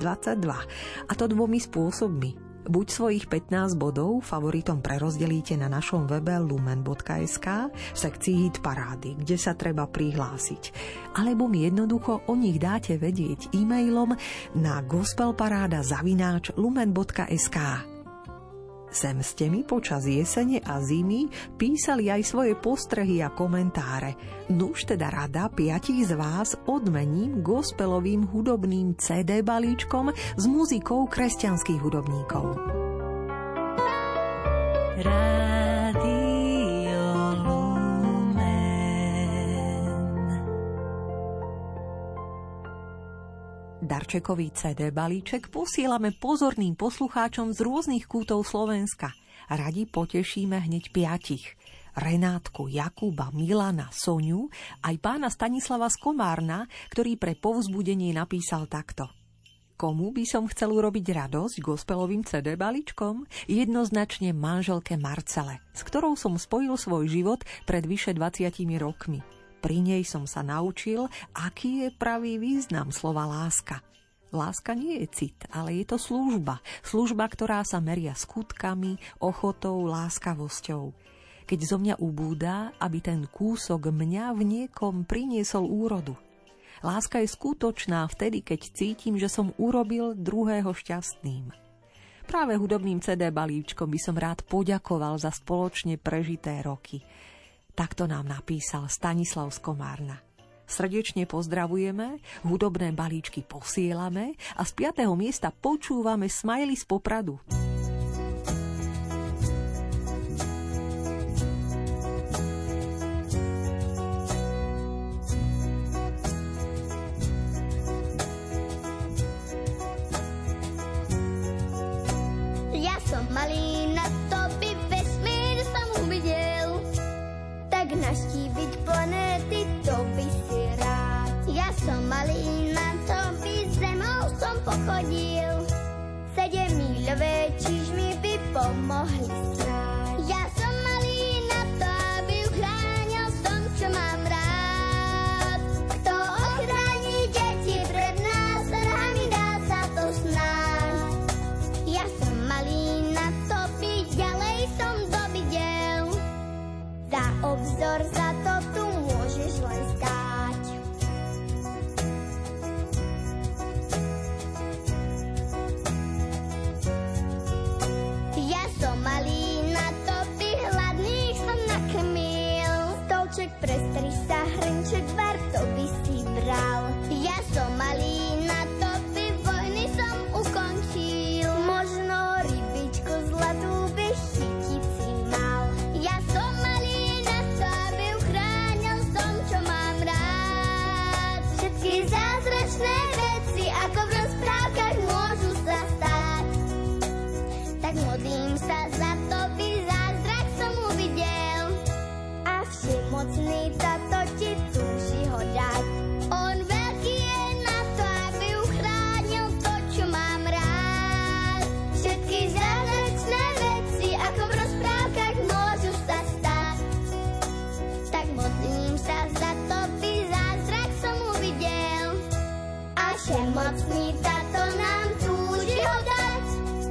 S1: A to 2 spôsobmi. Buď svojich 15 bodov favoritom prerozdelíte na našom webe lumen.sk v sekcii Hit parády, kde sa treba prihlásiť. Alebo mi jednoducho o nich dáte vedieť e-mailom na gospelparáda@lumen.sk. Sem ste mi počas jesene a zimy písali aj svoje postrehy a komentáre. Nuž teda rada 5 z vás odmením gospelovým hudobným CD balíčkom s muzikou kresťanských hudobníkov. Darčekový CD balíček posielame pozorným poslucháčom z rôznych kútov Slovenska. Radi potešíme hneď 5. Renátku, Jakuba, Milana, Soňu, aj pána Stanislava z Komárna, ktorý pre povzbudenie napísal takto. Komu by som chcel urobiť radosť gospelovým CD balíčkom? Jednoznačne manželke Marcele, s ktorou som spojil svoj život pred vyše 20 rokmi. Pri nej som sa naučil, aký je pravý význam slova láska. Láska nie je cit, ale je to služba. Služba, ktorá sa meria skutkami, ochotou, láskavosťou. Keď zo mňa ubúda, aby ten kúsok mňa v niekom priniesol úrodu. Láska je skutočná vtedy, keď cítim, že som urobil druhého šťastným. Práve hudobným CD balíčkom by som rád poďakoval za spoločne prežité roky. Takto nám napísal Stanislav z Komárna. Srdečne pozdravujeme, hudobné balíčky posielame a z 5. miesta počúvame Smiley z Popradu.
S6: Ja som malý, na to by vesmír som uvidel. Tak naštíviť planéty, to by si rád. Ja som som malý, na to by zemou som pochodil. 7 míľové čižmy by pomohli snáď. Ja som malý na to, aby uchránil som, čo mám rád. Kto ochráni deti pred násadami, dá sa to snáď. Ja som malý na to, byť ďalej som dovidel. Za obzor, za to tu môžeš len stáť. Ja som malý na to, by hladných som nakrmil. Stolček pre strisa, hrnček varto by si bral. Ja som malý na to, by vojny som ukončil. Možno rybičku zlatú by chytiť si mal. Ja som malý na to, aby uchránil som, čo mám rád. Všetky zázračné veci, ako v rozprávkach, môžu sa stať. Tak modlím sa za to, by zázrak som uvidel. A všemocný táto ti túži ho dať. On veľký je na to, aby uchránil to, čo mám rád. Všetky zázračné veci, ako v rozprávkach, môžu sa stať. Tak modlím sa za to, by zázrak som uvidel. A všemocný táto nám túži ho dať.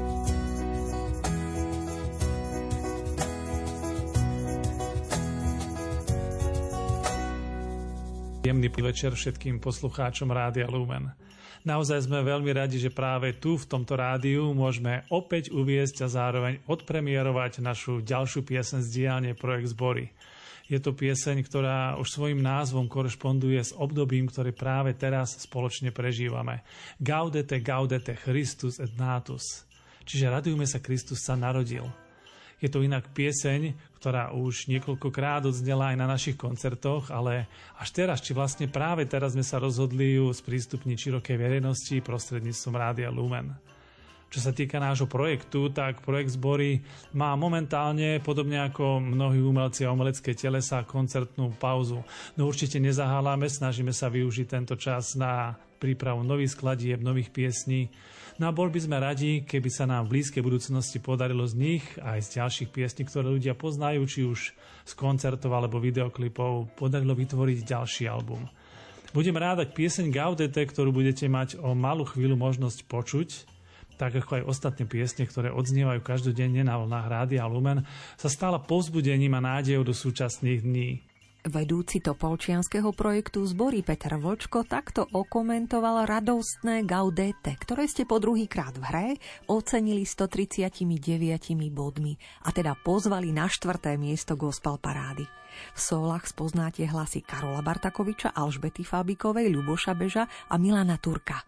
S15: Jemný večer všetkým poslucháčom Rádia Lumen. Naozaj sme veľmi radi, že práve tu v tomto rádiu môžeme opäť uviesť a zároveň odpremierovať našu ďalšiu pieseň z dielne Projekt Zbory. Je to pieseň, ktorá už svojím názvom korešponduje s obdobím, ktoré práve teraz spoločne prežívame. Gaudete, gaudete, Christus et natus. Čiže radujme sa, Kristus sa narodil. Je to inak pieseň, ktorá už niekoľkokrát odznela aj na našich koncertoch, ale až teraz, či vlastne práve teraz sme sa rozhodli ju sprístupniť širokej verejnosti prostredníctvom Rádia Lumen. Čo sa týka nášho projektu, tak projekt Zbory má momentálne, podobne ako mnohí umelci a umelecké telesa, koncertnú pauzu. No určite nezaháľame, snažíme sa využiť tento čas na prípravu nových skladieb, nových piesní. No a bol by sme radi, keby sa nám v blízkej budúcnosti podarilo z nich aj z ďalších piesní, ktoré ľudia poznajú, či už z koncertov alebo videoklipov, podarilo vytvoriť ďalší album. Budem rád, ak pieseň Gaudete, ktorú budete mať o malú chvíľu možnosť počuť, tak ako aj ostatné piesne, ktoré odznievajú každodenne na vlnách Rádia Lumen, sa stala povzbudením a nádejou do súčasných dní.
S1: Vedúci topolčianskeho projektu Zbory Peter Vlčko takto okomentoval radostné Gaudete, ktoré ste po druhýkrát v hre ocenili 139 bodmi a teda pozvali na 4. miesto gospel parády. V sólach spoznáte hlasy Karola Bartakoviča, Alžbety Fábikovej, Ľuboša Beža a Milana Turka.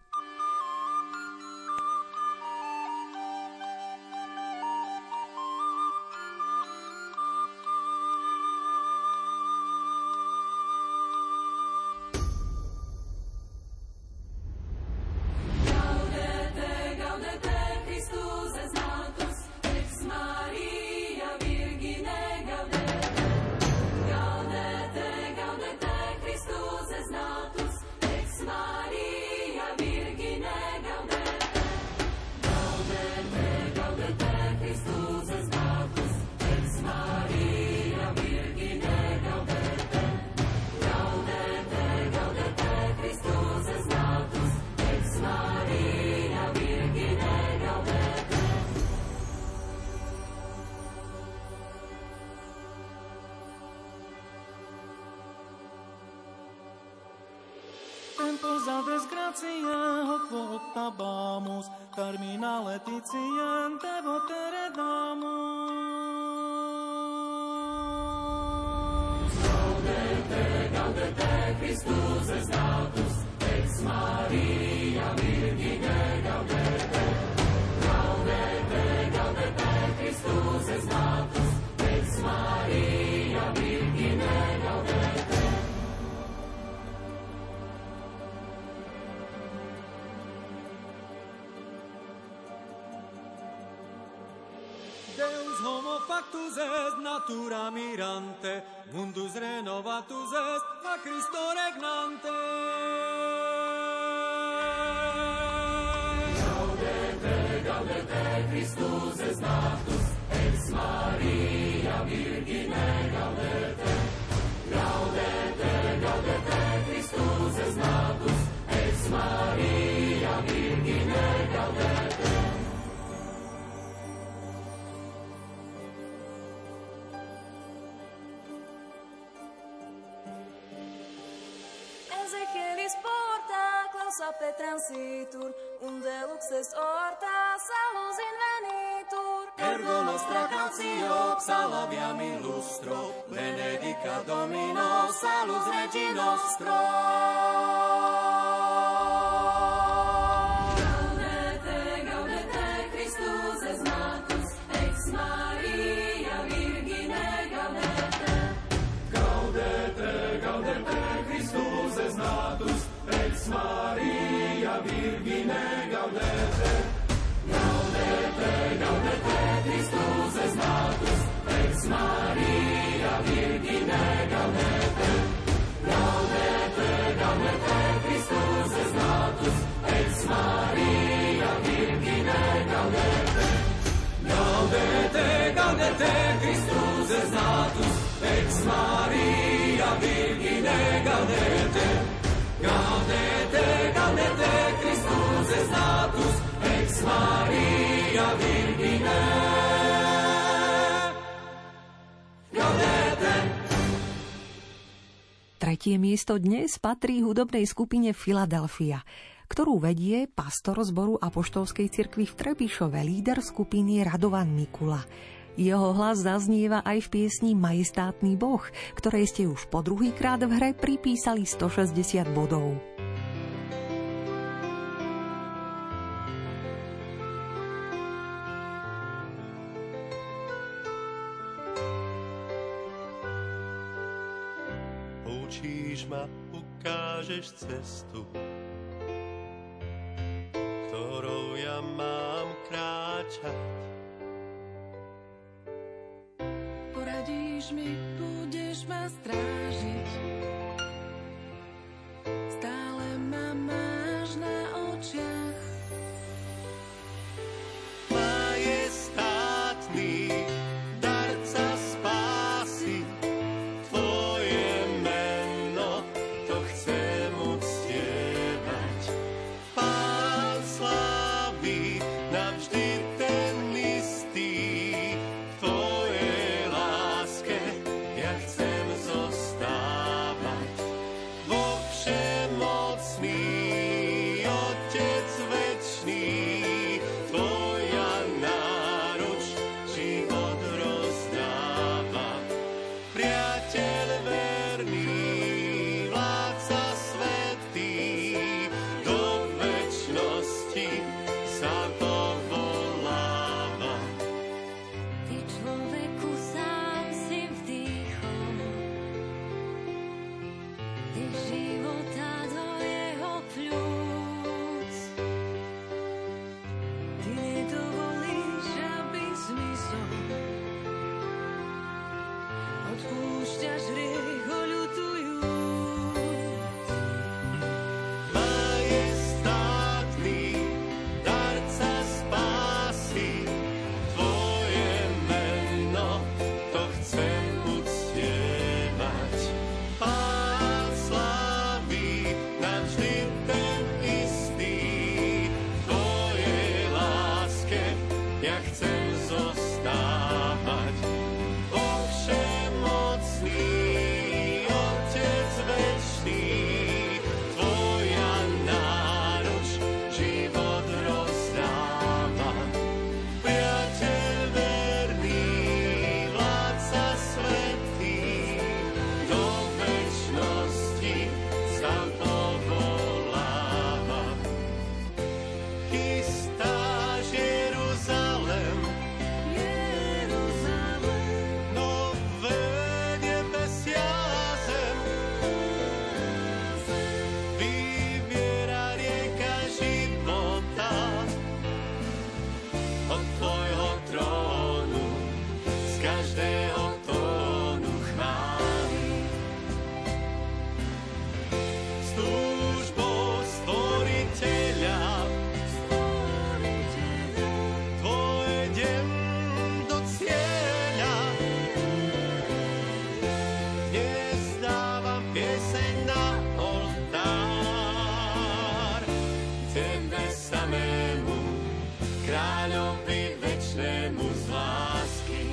S16: Gratia hoc votabamus, carmina letitiam te votere damus. Gaudete, gaudete, Christus es natus, ex Maria Virgine gaudete. Gaudete, gaudete, Christus es natus, ex Maria Virgine gaudete. Deus homo factus est, natura mirante, mundus renovatus est, a Christo regnante.
S7: Maria Virgine gaudete, gaudete, gaudete, Christus es natus, ex Maria Virgine gaudete.
S17: Ezechelis porta, clausa petransitur, unde lux est orta, salus invenitur.
S7: Ergo nostra cautio, psalaviam in lustro, benedicat Domino, salus Regi nostro.
S17: Gaudete, gaudete, Christus es natus, ex Maria Virgine gaudete.
S7: Gaudete, gaudete, Christus es natus, ex Maria Virgine gaudete. Gaudete, gaudete, Christus es natus, ex Maria Virgine gaudete. Gaudete, gaudete, Christus es natus, ex Maria Virgine gaudete. Gaudete, gaudete, Christus es natus, ex Maria Virgine gaudete. Gaudete, gaudete, Christus es natus, ex Maria Virgine gaudete.
S1: Tretie miesto dnes patrí hudobnej skupine Filadelfia, ktorú vedie pastor zboru Apoštolskej cirkvi v Trebišove, líder skupiny Radovan Mikula. Jeho hlas zaznieva aj v piesni Majestátny Boh, ktorej ste už po druhýkrát v hre pripísali 160 bodov.
S18: Poučíš ma, ukážeš cestu, ktorou ja mám kráčať.
S8: Poradíš mi, budeš ma strážiť. Stále ma máš na očiach.
S18: Majestátny darca spásy, tvoje meno, to chcem uctievať. Pán slávy, navždy ten istý, v tvojej láske ja chcem zostať. pieseň na oltár. Tebe samému, kráľovi večnému z lásky.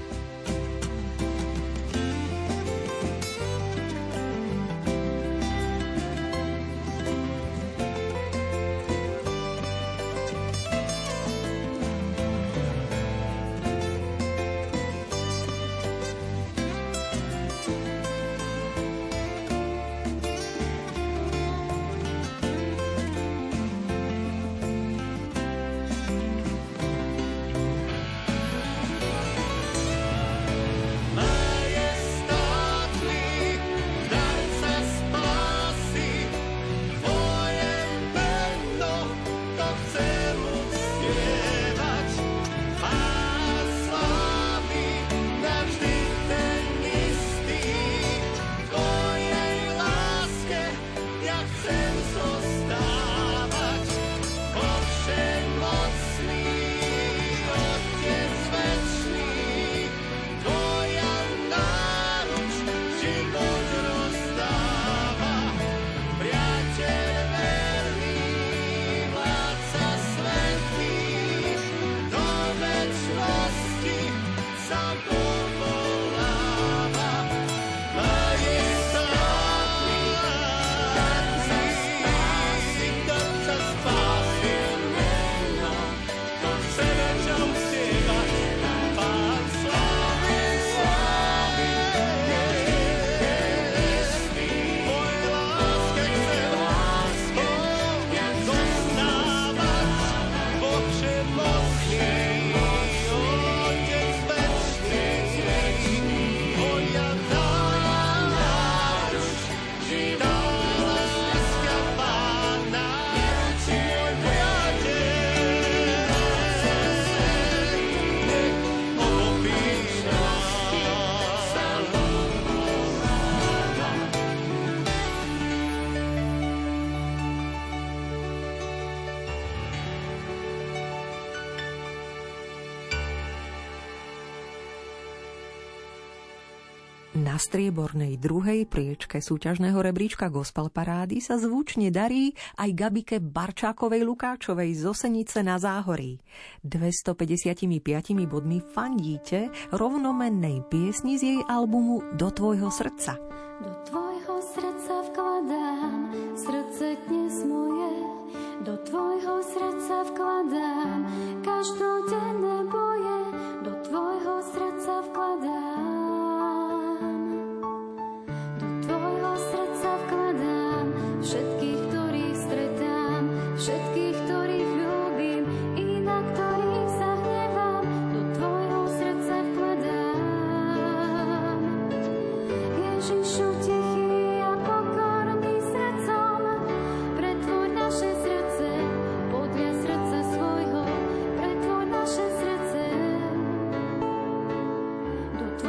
S1: Na striebornej druhej priečke súťažného rebríčka Gospel Parády sa zvučne darí aj Gabike Barčákovej Lukáčovej z Osenice na Záhorí. 255 bodmi fandíte rovnomennej piesni z jej albumu Do tvojho srdca.
S14: Do tvojho srdca vkladám srdce dnes moje, do tvojho srdca vkladám každodenné boje, do tvojho srdca vkladám. Tvojho srdca vkladám všetkých, ktorých stretám, všetkých, ktorých ľúbim i na ktorých sa hnevám. Do tvojho srdca vkladám. Ježišu, tichý a pokorný srdcom, pretvor naše srdce podľa srdca svojho, pretvor naše srdce do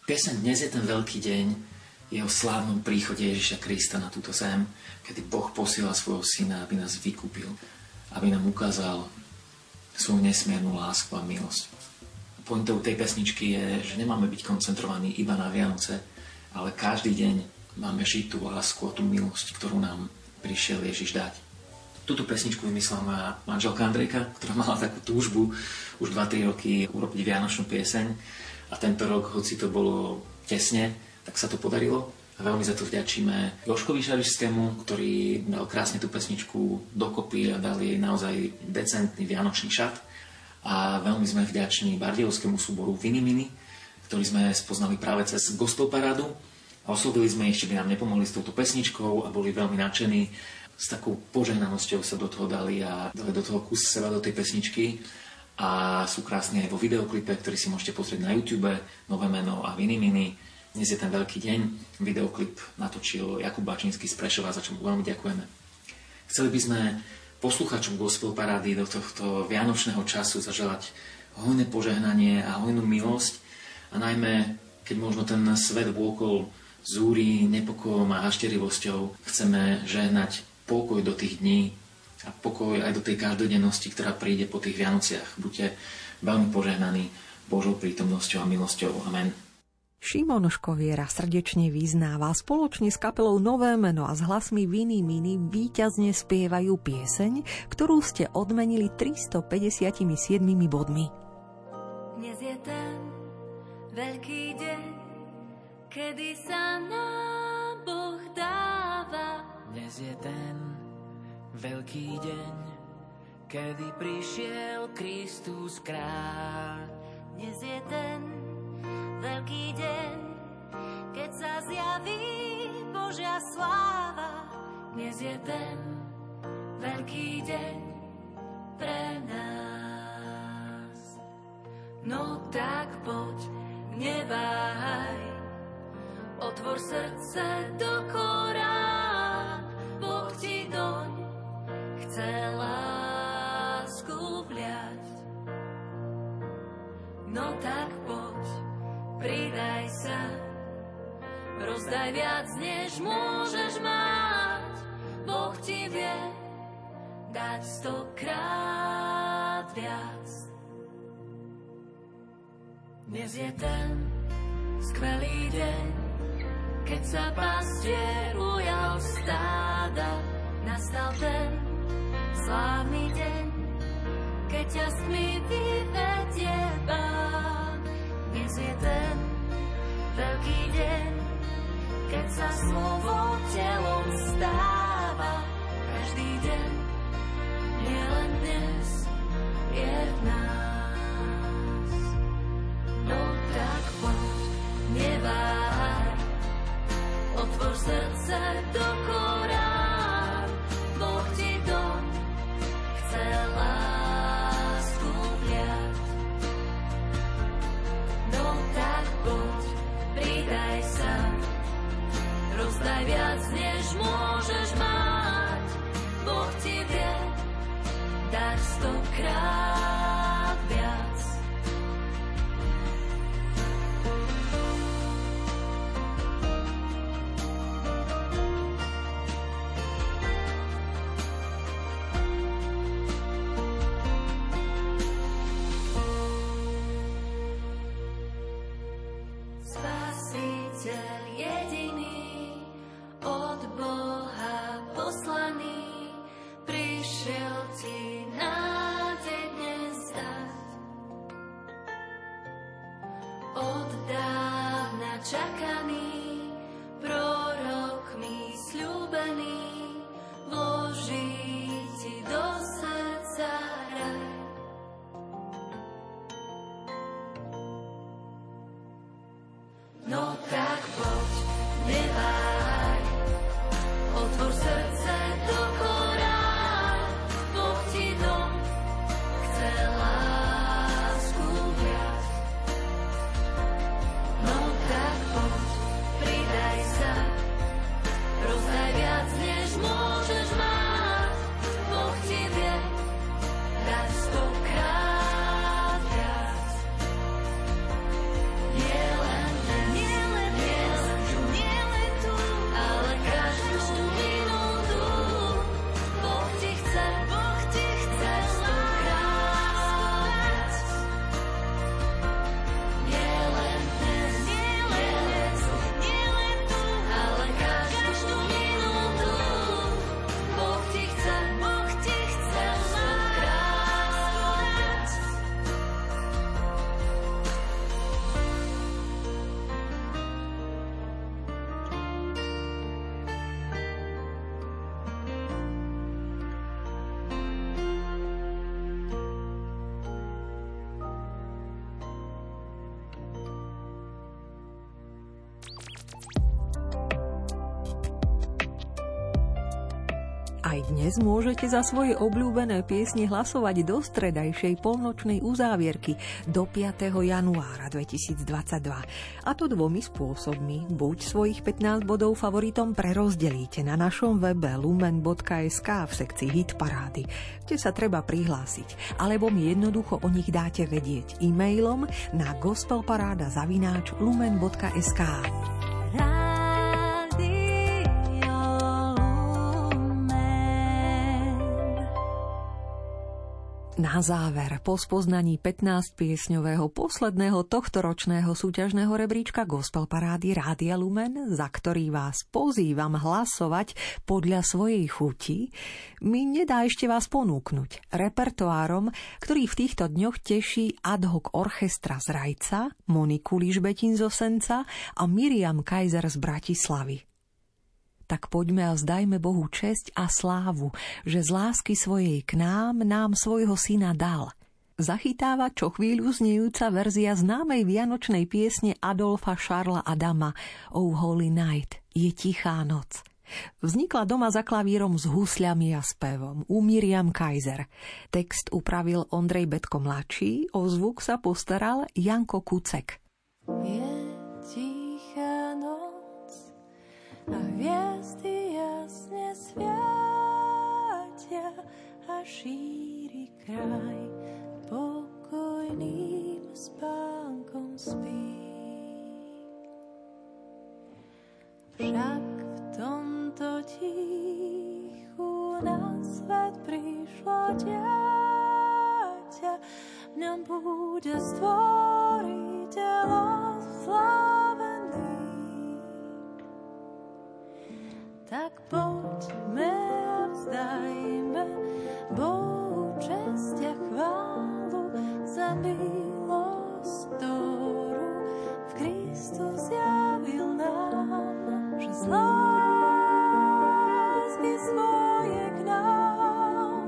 S19: Pieseň Dnes je ten veľký deň je o slávnom príchode Ježiša Krista na túto zem, kedy Boh posiela svojho syna, aby nás vykúpil, aby nám ukázal svoju nesmiernu lásku a milosť. Pointou tej pesničky je, že nemáme byť koncentrovaní iba na Vianoce, ale každý deň máme žiť tú lásku a tú milosť, ktorú nám prišiel Ježiš dať. Túto pesničku vymyslela moja manželka Andrejka, ktorá mala takú túžbu už 2-3 roky urobiť vianočnú pieseň. A tento rok, hoci to bolo tesne, tak sa to podarilo. A veľmi za to vďačíme Jožkovi Šarišskému, ktorý dal krásne tú pesničku dokopy a dal jej naozaj decentný vianočný šat. A veľmi sme vďační bardejovskému súboru Vinimini, ktorý sme spoznali práve cez gospel parádu. A oslovili sme ich, či by nám nepomohli s touto pesničkou a boli veľmi nadšení. S takou požehnanosťou sa do toho dali a dali do toho kus seba do tej pesničky. A sú krásne aj vo videoklipe, ktorý si môžete pozrieť na YouTube, Nové meno a Vinimini. Dnes je ten veľký deň. Videoklip natočil Jakub Bačínsky z Prešova, za čo mu veľmi ďakujeme. Chceli by sme posluchačom gospel parády do tohto vianočného času zaželať hojné požehnanie a hojnú milosť. A najmä, keď možno ten svet vôkol zúri nepokojom a hašterivosťou, chceme žehnať pokoj do tých dní a pokoj aj do tej každodennosti, ktorá príde po tých Vianociach. Buďte veľmi požehnaní Božou prítomnosťou a milosťou. Amen.
S1: Šimon Škoviera srdečne vyznáva. Spoločne s kapelou Nové meno a s hlasmi Vinimini víťazne spievajú pieseň, ktorú ste odmenili 357 bodmi.
S4: Dnes je ten veľký deň, kedy sa nám Boh dáva.
S2: Dnes je ten veľký deň, kedy prišiel Kristus kráľ.
S4: Dnes je ten veľký deň, keď sa zjaví Božia sláva. Dnes je ten veľký deň pre nás. No tak poď, neváhaj, otvor srdce do Korán, Boh ti doň chce lásku vliať. No tak poď, pridaj sa, rozdaj viac, než môžeš mať. Boh ti vie dať 100-krát viac. Dnes je ten skvelý deň, keď sa pastier ujal stáda. Nastal ten slávny deň, keď ťa z tmy vyvedie Pán. Dnes je ten veľký deň, keď sa slovo telom stáva. Každý deň, nielen dnes, je v nás. No tak poď, neváhaj, otvor srdce do Korán, Boh ti doň chce lásku vliať. No tak poď, pridaj sa, rozdaj viac, než môžeš mať. Boh ti vie dať 100-krát viac. Spasiteľ jediný, od Boha poslaný, prišiel ti nádej dnes dať. Od dávna čakaný, prorokmi sľúbený, vloží ti do srdca raj. No tak poď, neváhaj, otvor srdce do Korán, Boh ti dom chce lásku viac. No tak poď, pridaj sa, rozdaj viac, než
S1: Aj dnes môžete za svoje obľúbené piesne hlasovať do stredajšej polnočnej uzávierky do 5. januára 2022. A to dvomi spôsobmi. Buď svojich 15 bodov favoritom prerozdelíte na našom webe lumen.sk v sekcii Hitparády, kde sa treba prihlásiť, alebo mi jednoducho o nich dáte vedieť e-mailom na gospelparáda@lumen.sk. Na záver, po spoznaní 15-piesňového posledného tohtoročného súťažného rebríčka Gospel Parády Rádia Lumen, za ktorý vás pozývam hlasovať podľa svojej chuti, mi nedá ešte vás ponúknuť repertoárom, ktorý v týchto dňoch teší ad hoc orchestra z Rajca, Moniku Ližbetin zo Senca a Miriam Kaiser z Bratislavy. Tak poďme a vzdajme Bohu česť a slávu, že z lásky svojej k nám svojho syna dal. Zachytáva čo chvíľu znejúca verzia známej vianočnej piesne Adolfa Šarla Adama Oh Holy Night, je tichá noc. Vznikla doma za klavírom s husľami a spevom u Miriam Kaiser. Text upravil Ondrej Betko mladší, o zvuk sa postaral Janko Kucek.
S10: Je tichá noc a hviezdy jasne sviatia a šíri kraj pokojným spánkom spí. Však v tomto tichu na svet prišlo dieťa, v ňom bude stvoriteľ oslávený. Tak poďme a vzdajme Bohu česť a chválu za milosť, ktorú v Kristu zjavil nám, že z lásky svoje k nám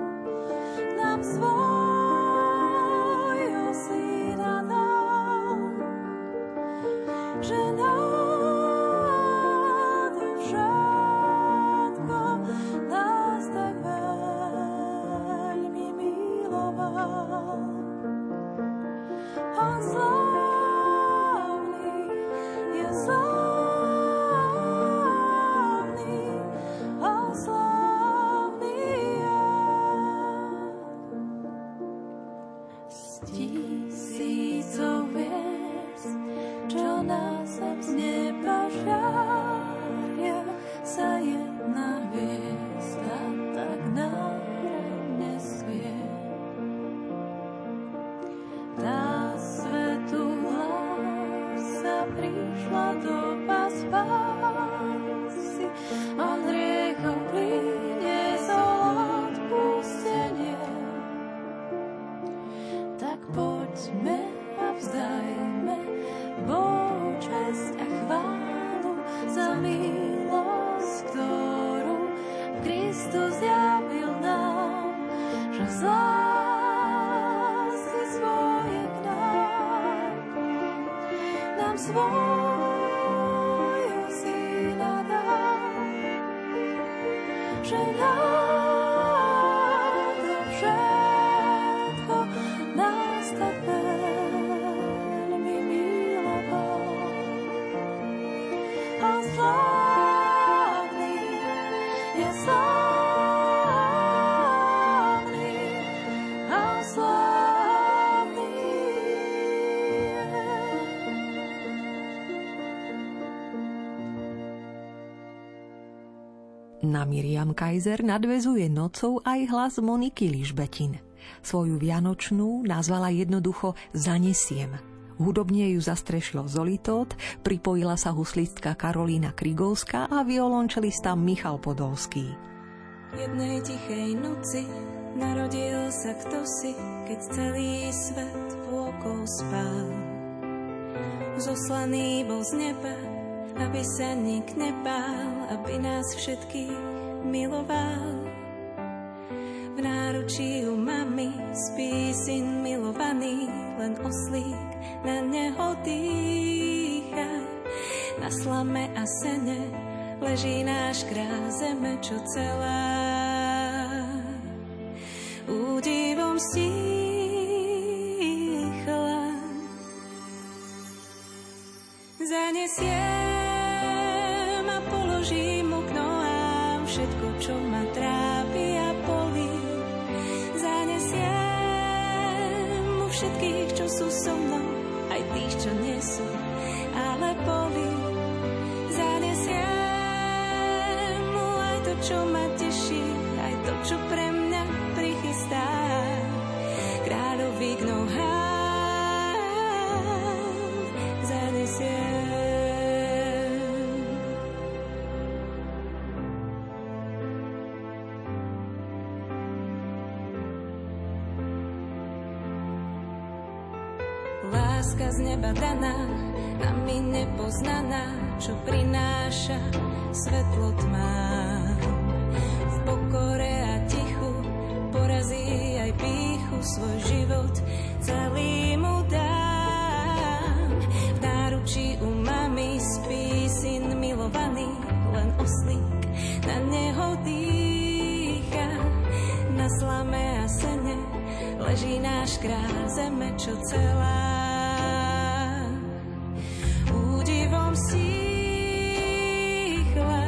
S10: svojho syna dal, že
S1: Na Miriam Kaiser nadväzuje nocou aj hlas Moniky Ližbetin. Svoju vianočnú nazvala jednoducho Zanesiem. Hudobne ju zastrešil Zolitót, pripojila sa huslistka Karolína Krigovská a violončelista Michal Podolský.
S20: Jednej tichej noci narodil sa kdosi, keď celý svet vôkol spál. Zoslaný bol z neba, aby sa nik nebál, aby nás všetkých miloval. V náručí u mami spí syn milovaný, len oslík na neho dýcha. Na slame a sene leží náš král, zeme, čo celá údivom stíchla. Zanesiem a položím mu k nohám všetko, čo ma trápi a bolí. Zanesiem mu všetkých, čo sú so mnou, aj tých, čo nie sú, ale bolí. Zanesiem mu aj to, čo ma teší, aj to, čo pre mňa prichystá. Kráľovi k nohám zanesiem. Láska z neba daná, nami nepoznaná, čo prináša svetlo tmám. V pokore a tichu porazí aj pýchu, svoj život celý mu dám. V náručí u mami spí syn milovaný, len oslík na neho dýcha. Na slame a sene leží náš král, zeme, čo celá údivom stíchla.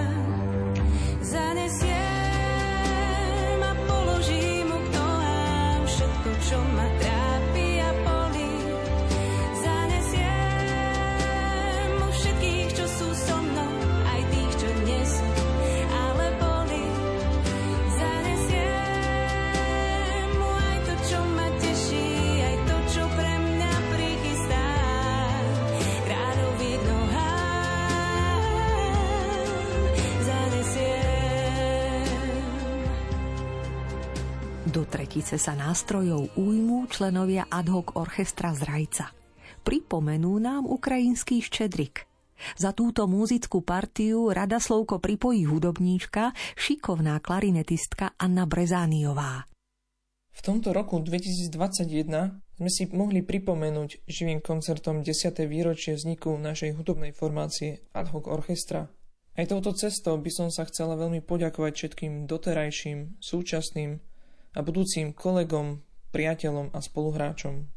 S20: Zanesiem a položím mu k nohám všetko, čo ma trápi a bolí. Zanesiem mu všetkých, čo sú so mnou, aj tých, čo nie sú, ale bolí. Zanesiem mu aj to, čo ma teší, aj to, čo pre mňa prichystá. Kráľovi k nohám zanesiem.
S1: Do tretice sa nástrojov ujmú členovia ad hoc orchestra Zrajca. Pripomenú nám ukrajinský Štedrik. Za túto muzickú partiu rada slovko pripojí hudobníčka, šikovná klarinetistka Anna Brezániová.
S11: V tomto roku 2021 sme si mohli pripomenúť živým koncertom 10. výročie vzniku našej hudobnej formácie ad hoc orchestra. Aj touto cestou by som sa chcela veľmi poďakovať všetkým doterajším, súčasným a budúcim kolegom, priateľom a spoluhráčom.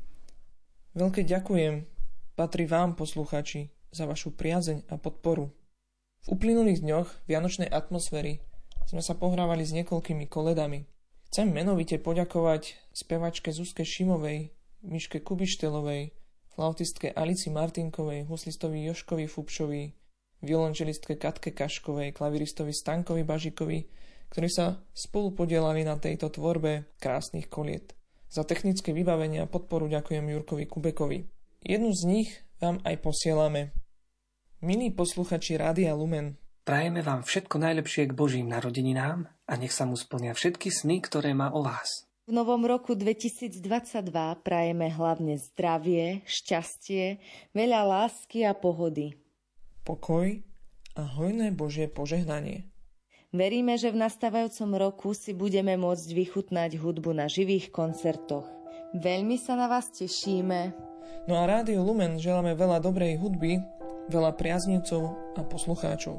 S11: Veľké ďakujem patrí vám, poslucháči, za vašu priazeň a podporu. V uplynulých dňoch vianočnej atmosféry sme sa pohrávali s niekoľkými koledami. Chcem menovite poďakovať spevačke Zuzke Šimovej, Miške Kubištelovej, flautistke Alici Martinkovej, huslistovi Joškovi Fupšovi, violončelistke Katke Kaškovej, klaviristovi Stankovi Bažikovi, ktorí sa spolu podielali na tejto tvorbe krásnych koliet. Za technické vybavenie a podporu ďakujem Jurkovi Kubekovi. Jednu z nich vám aj posielame. Milí posluchači Rádia Lumen,
S21: prajeme vám všetko najlepšie k Božím narodeninám a nech sa mu splnia všetky sny, ktoré má o vás.
S22: V novom roku 2022 prajeme hlavne zdravie, šťastie, veľa lásky a pohody.
S11: Pokoj a hojné Božie požehnanie.
S22: Veríme, že v nastávajúcom roku si budeme môcť vychutnať hudbu na živých koncertoch. Veľmi sa na vás tešíme.
S11: No a Rádiu Lumen želáme veľa dobrej hudby, veľa priaznivcov a poslucháčov.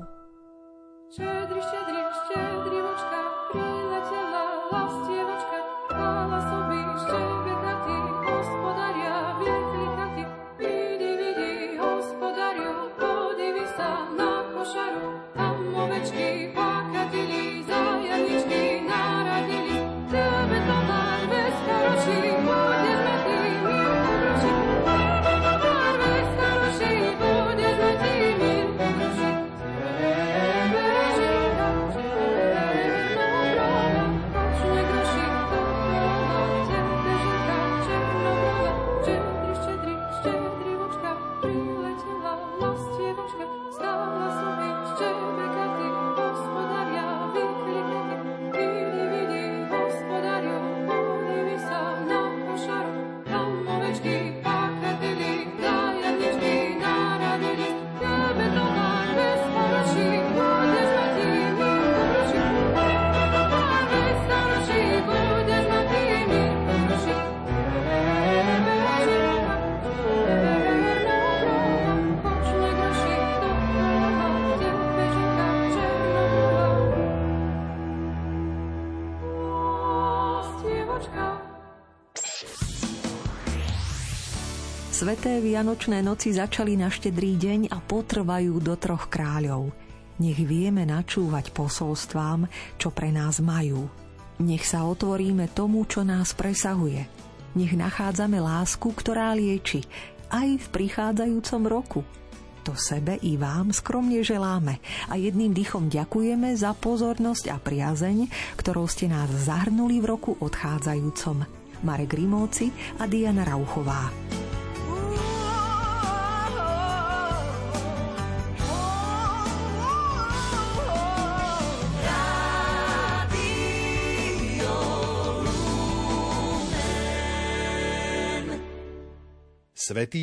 S23: Štedri, štedri, štedrivočka, priletela lastievočka, dala sobi štebekatý, hospodaria viekli kraty. Vidi, vidi, hospodariu, podivi sa na košaru, tam ovečky pakatili, zajarničky naradili, tebe to barve staročí, bude zlatý mír pokročí. Barve staročí, bude zlatý mír pokročí. Stála sobi štebekatý, hospodária
S1: Sveté vianočné noci začali na Štedrý deň a potrvajú do 3 kráľov. Nech vieme načúvať posolstvám, čo pre nás majú. Nech sa otvoríme tomu, čo nás presahuje. Nech nachádzame lásku, ktorá lieči, aj v prichádzajúcom roku. To sebe i vám skromne želáme a jedným dýchom ďakujeme za pozornosť a priazeň, ktorou ste nás zahrnuli v roku odchádzajúcom. Marek Rimóci a Diana Rauchová.
S3: Svätý